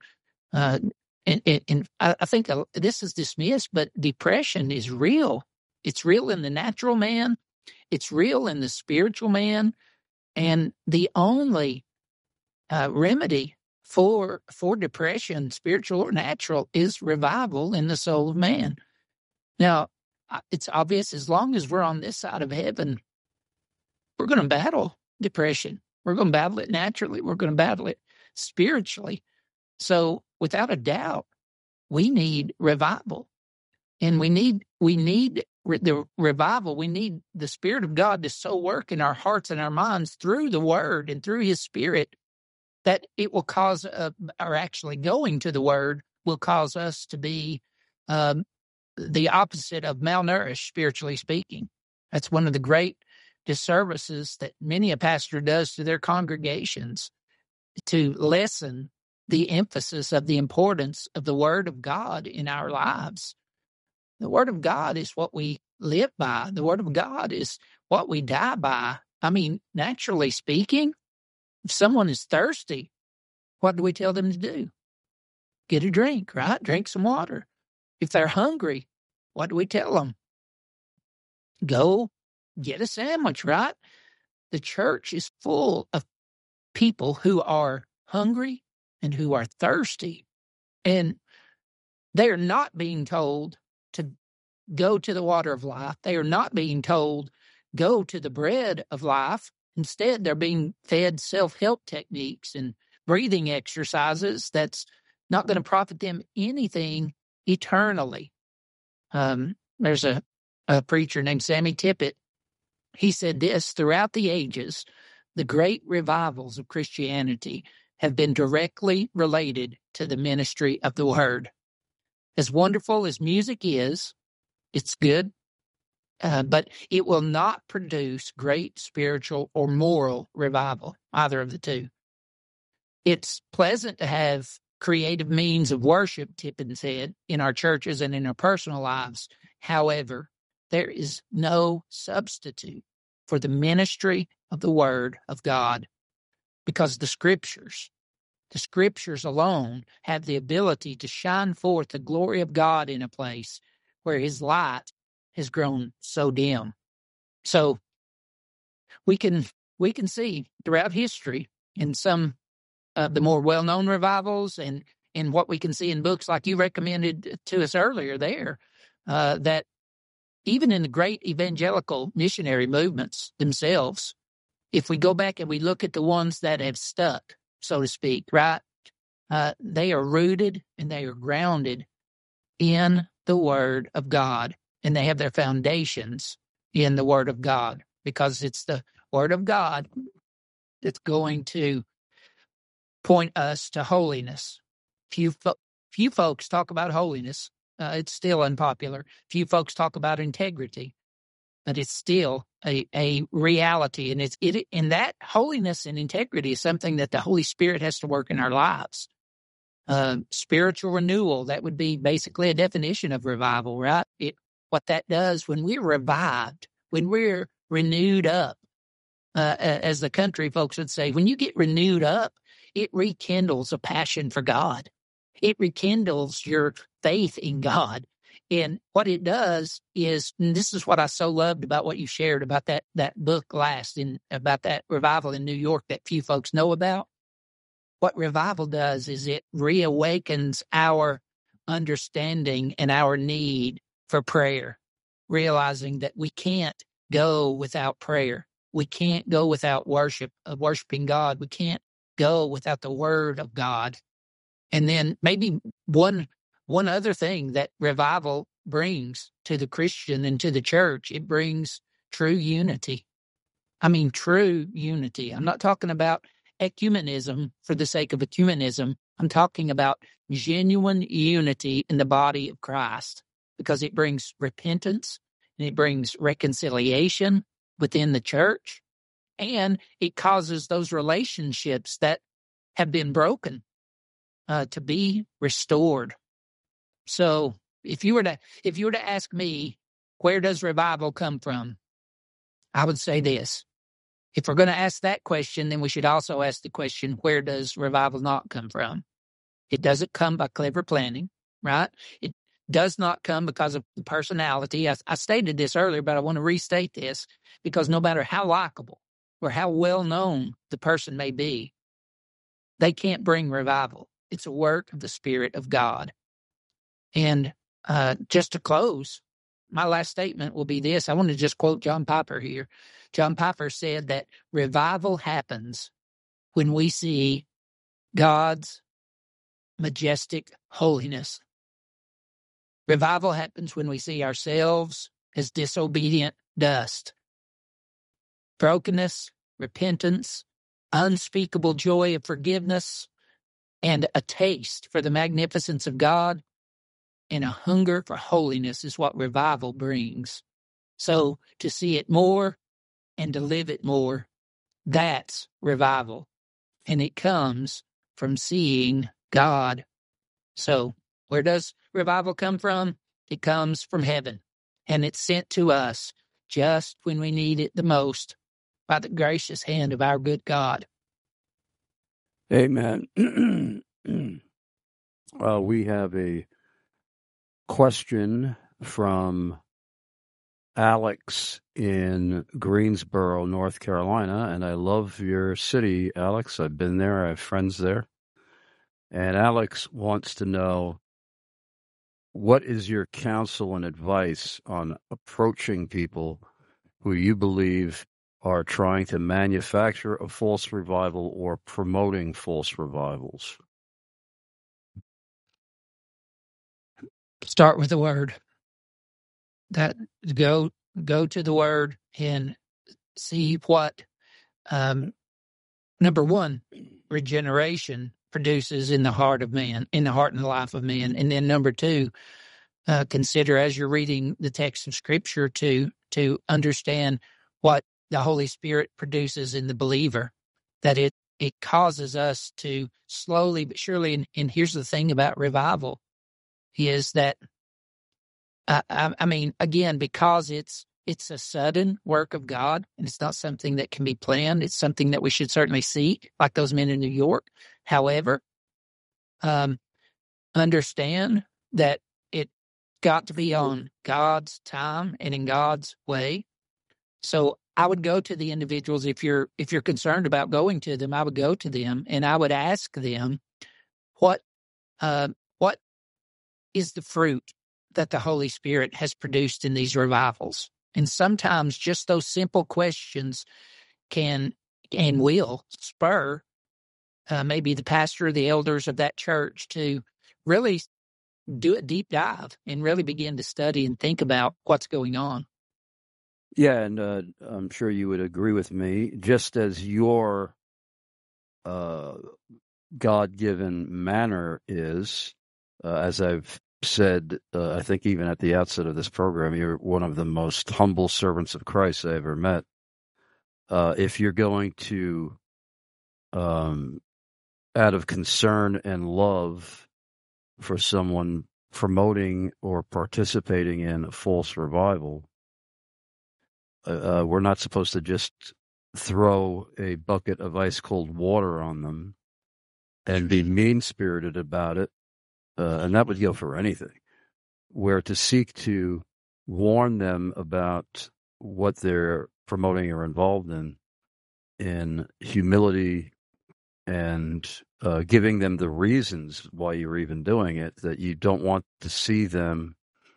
I think this is dismissed, but depression is real. It's real in the natural man. It's real in the spiritual man. And the only remedy for depression, spiritual or natural, is revival in the soul of man. Now, it's obvious as long as we're on this side of heaven, we're going to battle depression. We're going to battle it naturally. We're going to battle it spiritually. So without a doubt, we need revival, and we need the revival. We need the Spirit of God to so work in our hearts and our minds through the Word and through His Spirit that it will cause, or actually going to the Word will cause us to be the opposite of malnourished, spiritually speaking. That's one of the great disservices that many a pastor does to their congregations, to lessen the emphasis of the importance of the Word of God in our lives. The Word of God is what we live by. The Word of God is what we die by. I mean, naturally speaking, if someone is thirsty, what do we tell them to do? Get a drink, right? Drink some water. If they're hungry, what do we tell them? Go get a sandwich, right? The church is full of people who are hungry and who are thirsty. And they are not being told to go to the water of life. They are not being told, go to the bread of life. Instead, they're being fed self-help techniques and breathing exercises that's not going to profit them anything eternally. There's a preacher named Sammy Tippett. He said this: throughout the ages, the great revivals of Christianity have been directly related to the ministry of the Word. As wonderful as music is, it's good, but it will not produce great spiritual or moral revival, either of the two. It's pleasant to have creative means of worship, Tippett said, in our churches and in our personal lives. However, there is no substitute for the ministry of the Word of God, because the Scriptures alone have the ability to shine forth the glory of God in a place where His light has grown so dim. So we can see throughout history in some of the more well-known revivals and what we can see in books like you recommended to us earlier there, that even in the great evangelical missionary movements themselves, if we go back and we look at the ones that have stuck, so to speak, right, they are rooted and they are grounded in the Word of God, and they have their foundations in the Word of God, because it's the Word of God, that's going to point us to holiness. Few folks talk about holiness. It's still unpopular. Few folks talk about integrity, but it's still a reality. And that holiness and integrity is something that the Holy Spirit has to work in our lives. Spiritual renewal, that would be basically a definition of revival, right? What that does when we're revived, when we're renewed up, as the country folks would say, when you get renewed up, it rekindles a passion for God. It rekindles your faith in God. And what it does is, and this is what I so loved about what you shared about that book last, about that revival in New York that few folks know about. What revival does is it reawakens our understanding and our need for prayer, realizing that we can't go without prayer. We can't go without worshiping God. We can't go without the Word of God. And then maybe one other thing that revival brings to the Christian and to the church, it brings true unity. I mean, true unity. I'm not talking about ecumenism for the sake of ecumenism. I'm talking about genuine unity in the body of Christ, because it brings repentance and it brings reconciliation within the church, and it causes those relationships that have been broken to be restored. So if you were to ask me, where does revival come from? I would say this. If we're going to ask that question, then we should also ask the question, where does revival not come from? It doesn't come by clever planning, right? It does not come because of the personality. I stated this earlier, but I want to restate this, because no matter how likable or how well known the person may be, they can't bring revival. It's a work of the Spirit of God. And just to close, my last statement will be this. I want to just quote John Piper here. John Piper said that revival happens when we see God's majestic holiness. Revival happens when we see ourselves as disobedient dust. Brokenness, repentance, unspeakable joy of forgiveness, and a taste for the magnificence of God, and a hunger for holiness is what revival brings. So to see it more and to live it more, that's revival. And it comes from seeing God. So where does revival come from? It comes from heaven, and it's sent to us just when we need it the most by the gracious hand of our good God. Amen. We have a question from Alex in Greensboro, North Carolina, and I love your city, Alex. I've been there. I have friends there. And Alex wants to know, what is your counsel and advice on approaching people who you believe are trying to manufacture a false revival or promoting false revivals? Start with the Word. That go to the Word and see what number one, regeneration produces in the heart of man, in the heart and the life of man. And then number two, consider as you're reading the text of Scripture to understand what the Holy Spirit produces in the believer, that it causes us to slowly but surely, and here's the thing about revival, is that, I mean, again, because it's a sudden work of God, and it's not something that can be planned. It's something that we should certainly seek, like those men in New York. However, understand that it got to be on God's time and in God's way. So I would go to the individuals, if you're concerned about going to them, I would go to them and I would ask them, what is the fruit that the Holy Spirit has produced in these revivals? And sometimes just those simple questions can and will spur maybe the pastor or the elders of that church to really do a deep dive and really begin to study and think about what's going on. Yeah, and I'm sure you would agree with me. Just as your God-given manner is, as I've said, I think even at the outset of this program, you're one of the most humble servants of Christ I ever met. If you're going to, out of concern and love for someone promoting or participating in a false revival, we're not supposed to just throw a bucket of ice-cold water on them and be mean-spirited about it, and that would go for anything. We're to seek to warn them about what they're promoting or involved in humility, and giving them the reasons why you're even doing it, that you don't want to see them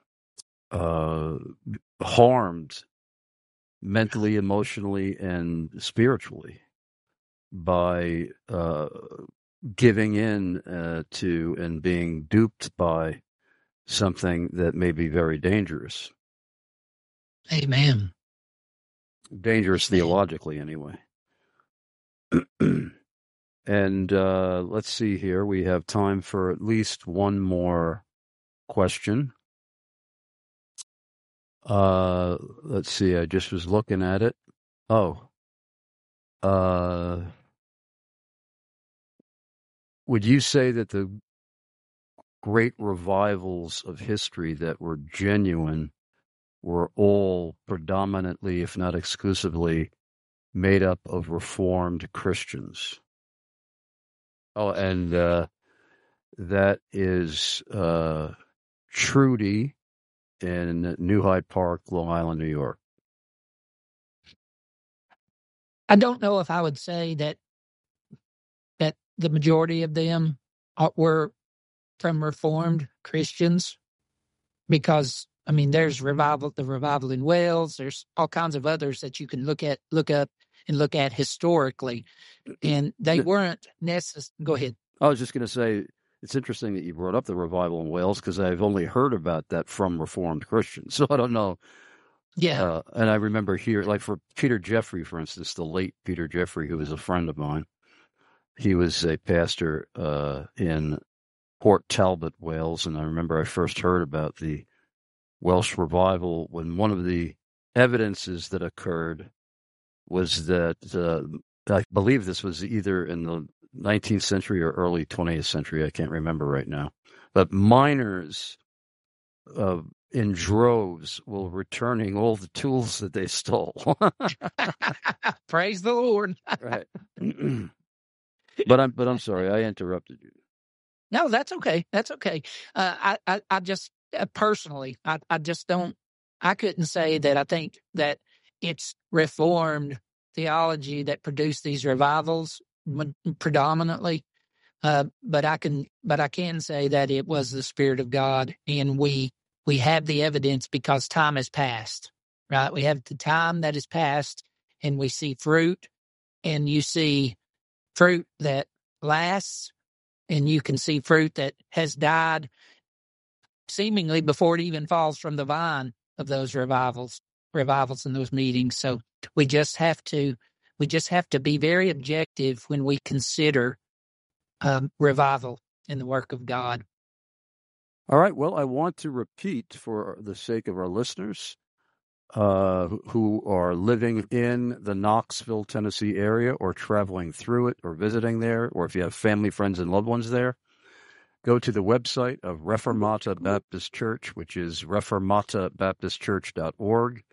harmed mentally, emotionally, and spiritually by giving in to and being duped by something that may be very dangerous. Amen. Dangerous theologically, anyway. And let's see here. We have time for at least one more question. Let's see. I just was looking at it. Would you say that the great revivals of history that were genuine were all predominantly, if not exclusively, made up of Reformed Christians? And that is Trudy in New Hyde Park, Long Island, New York. I don't know if I would say that the majority of them were from Reformed Christians, because I mean, there's the revival in Wales. There's all kinds of others that you can look up and look at historically, and they weren't necessarily. Go ahead. I was just going to say, it's interesting that you brought up the revival in Wales, because I've only heard about that from Reformed Christians, so I don't know. Yeah. And I remember here, like for Peter Jeffrey, for instance, the late Peter Jeffrey, who was a friend of mine. He was a pastor in Port Talbot, Wales, and I remember I first heard about the Welsh revival when one of the evidences that occurred was that I believe this was either in the 19th century or early 20th century. I can't remember right now. But miners in droves were returning all the tools that they stole. Praise the Lord. Right. But I'm sorry, I interrupted you. No, that's okay. That's okay. I just personally, I just don't. I couldn't say that I think that it's Reformed theology that produced these revivals predominantly. But I can say that it was the Spirit of God, and we have the evidence because time has passed, right? We have the time that has passed, and we see fruit, and you see fruit that lasts, and you can see fruit that has died seemingly before it even falls from the vine of those revivals in those meetings. So we just have to be very objective when we consider revival in the work of God. All right. Well, I want to repeat for the sake of our listeners who are living in the Knoxville, Tennessee area, or traveling through it, or visiting there, or if you have family, friends, and loved ones there, go to the website of Reformata Baptist Church, which is reformatabaptistchurch.org,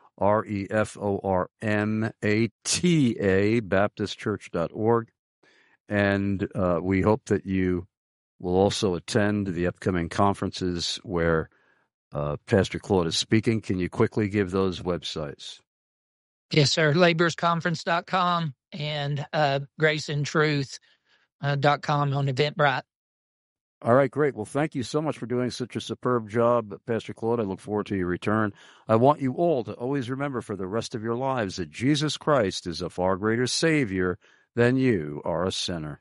REFORMATA Baptistchurch.org. And we hope that you will also attend the upcoming conferences where Pastor Claude is speaking. Can you quickly give those websites? Yes, sir. Laborsconference.com and graceandtruth.com on Eventbrite. All right, great. Well, thank you so much for doing such a superb job, Pastor Claude. I look forward to your return. I want you all to always remember for the rest of your lives that Jesus Christ is a far greater Savior than you are a sinner.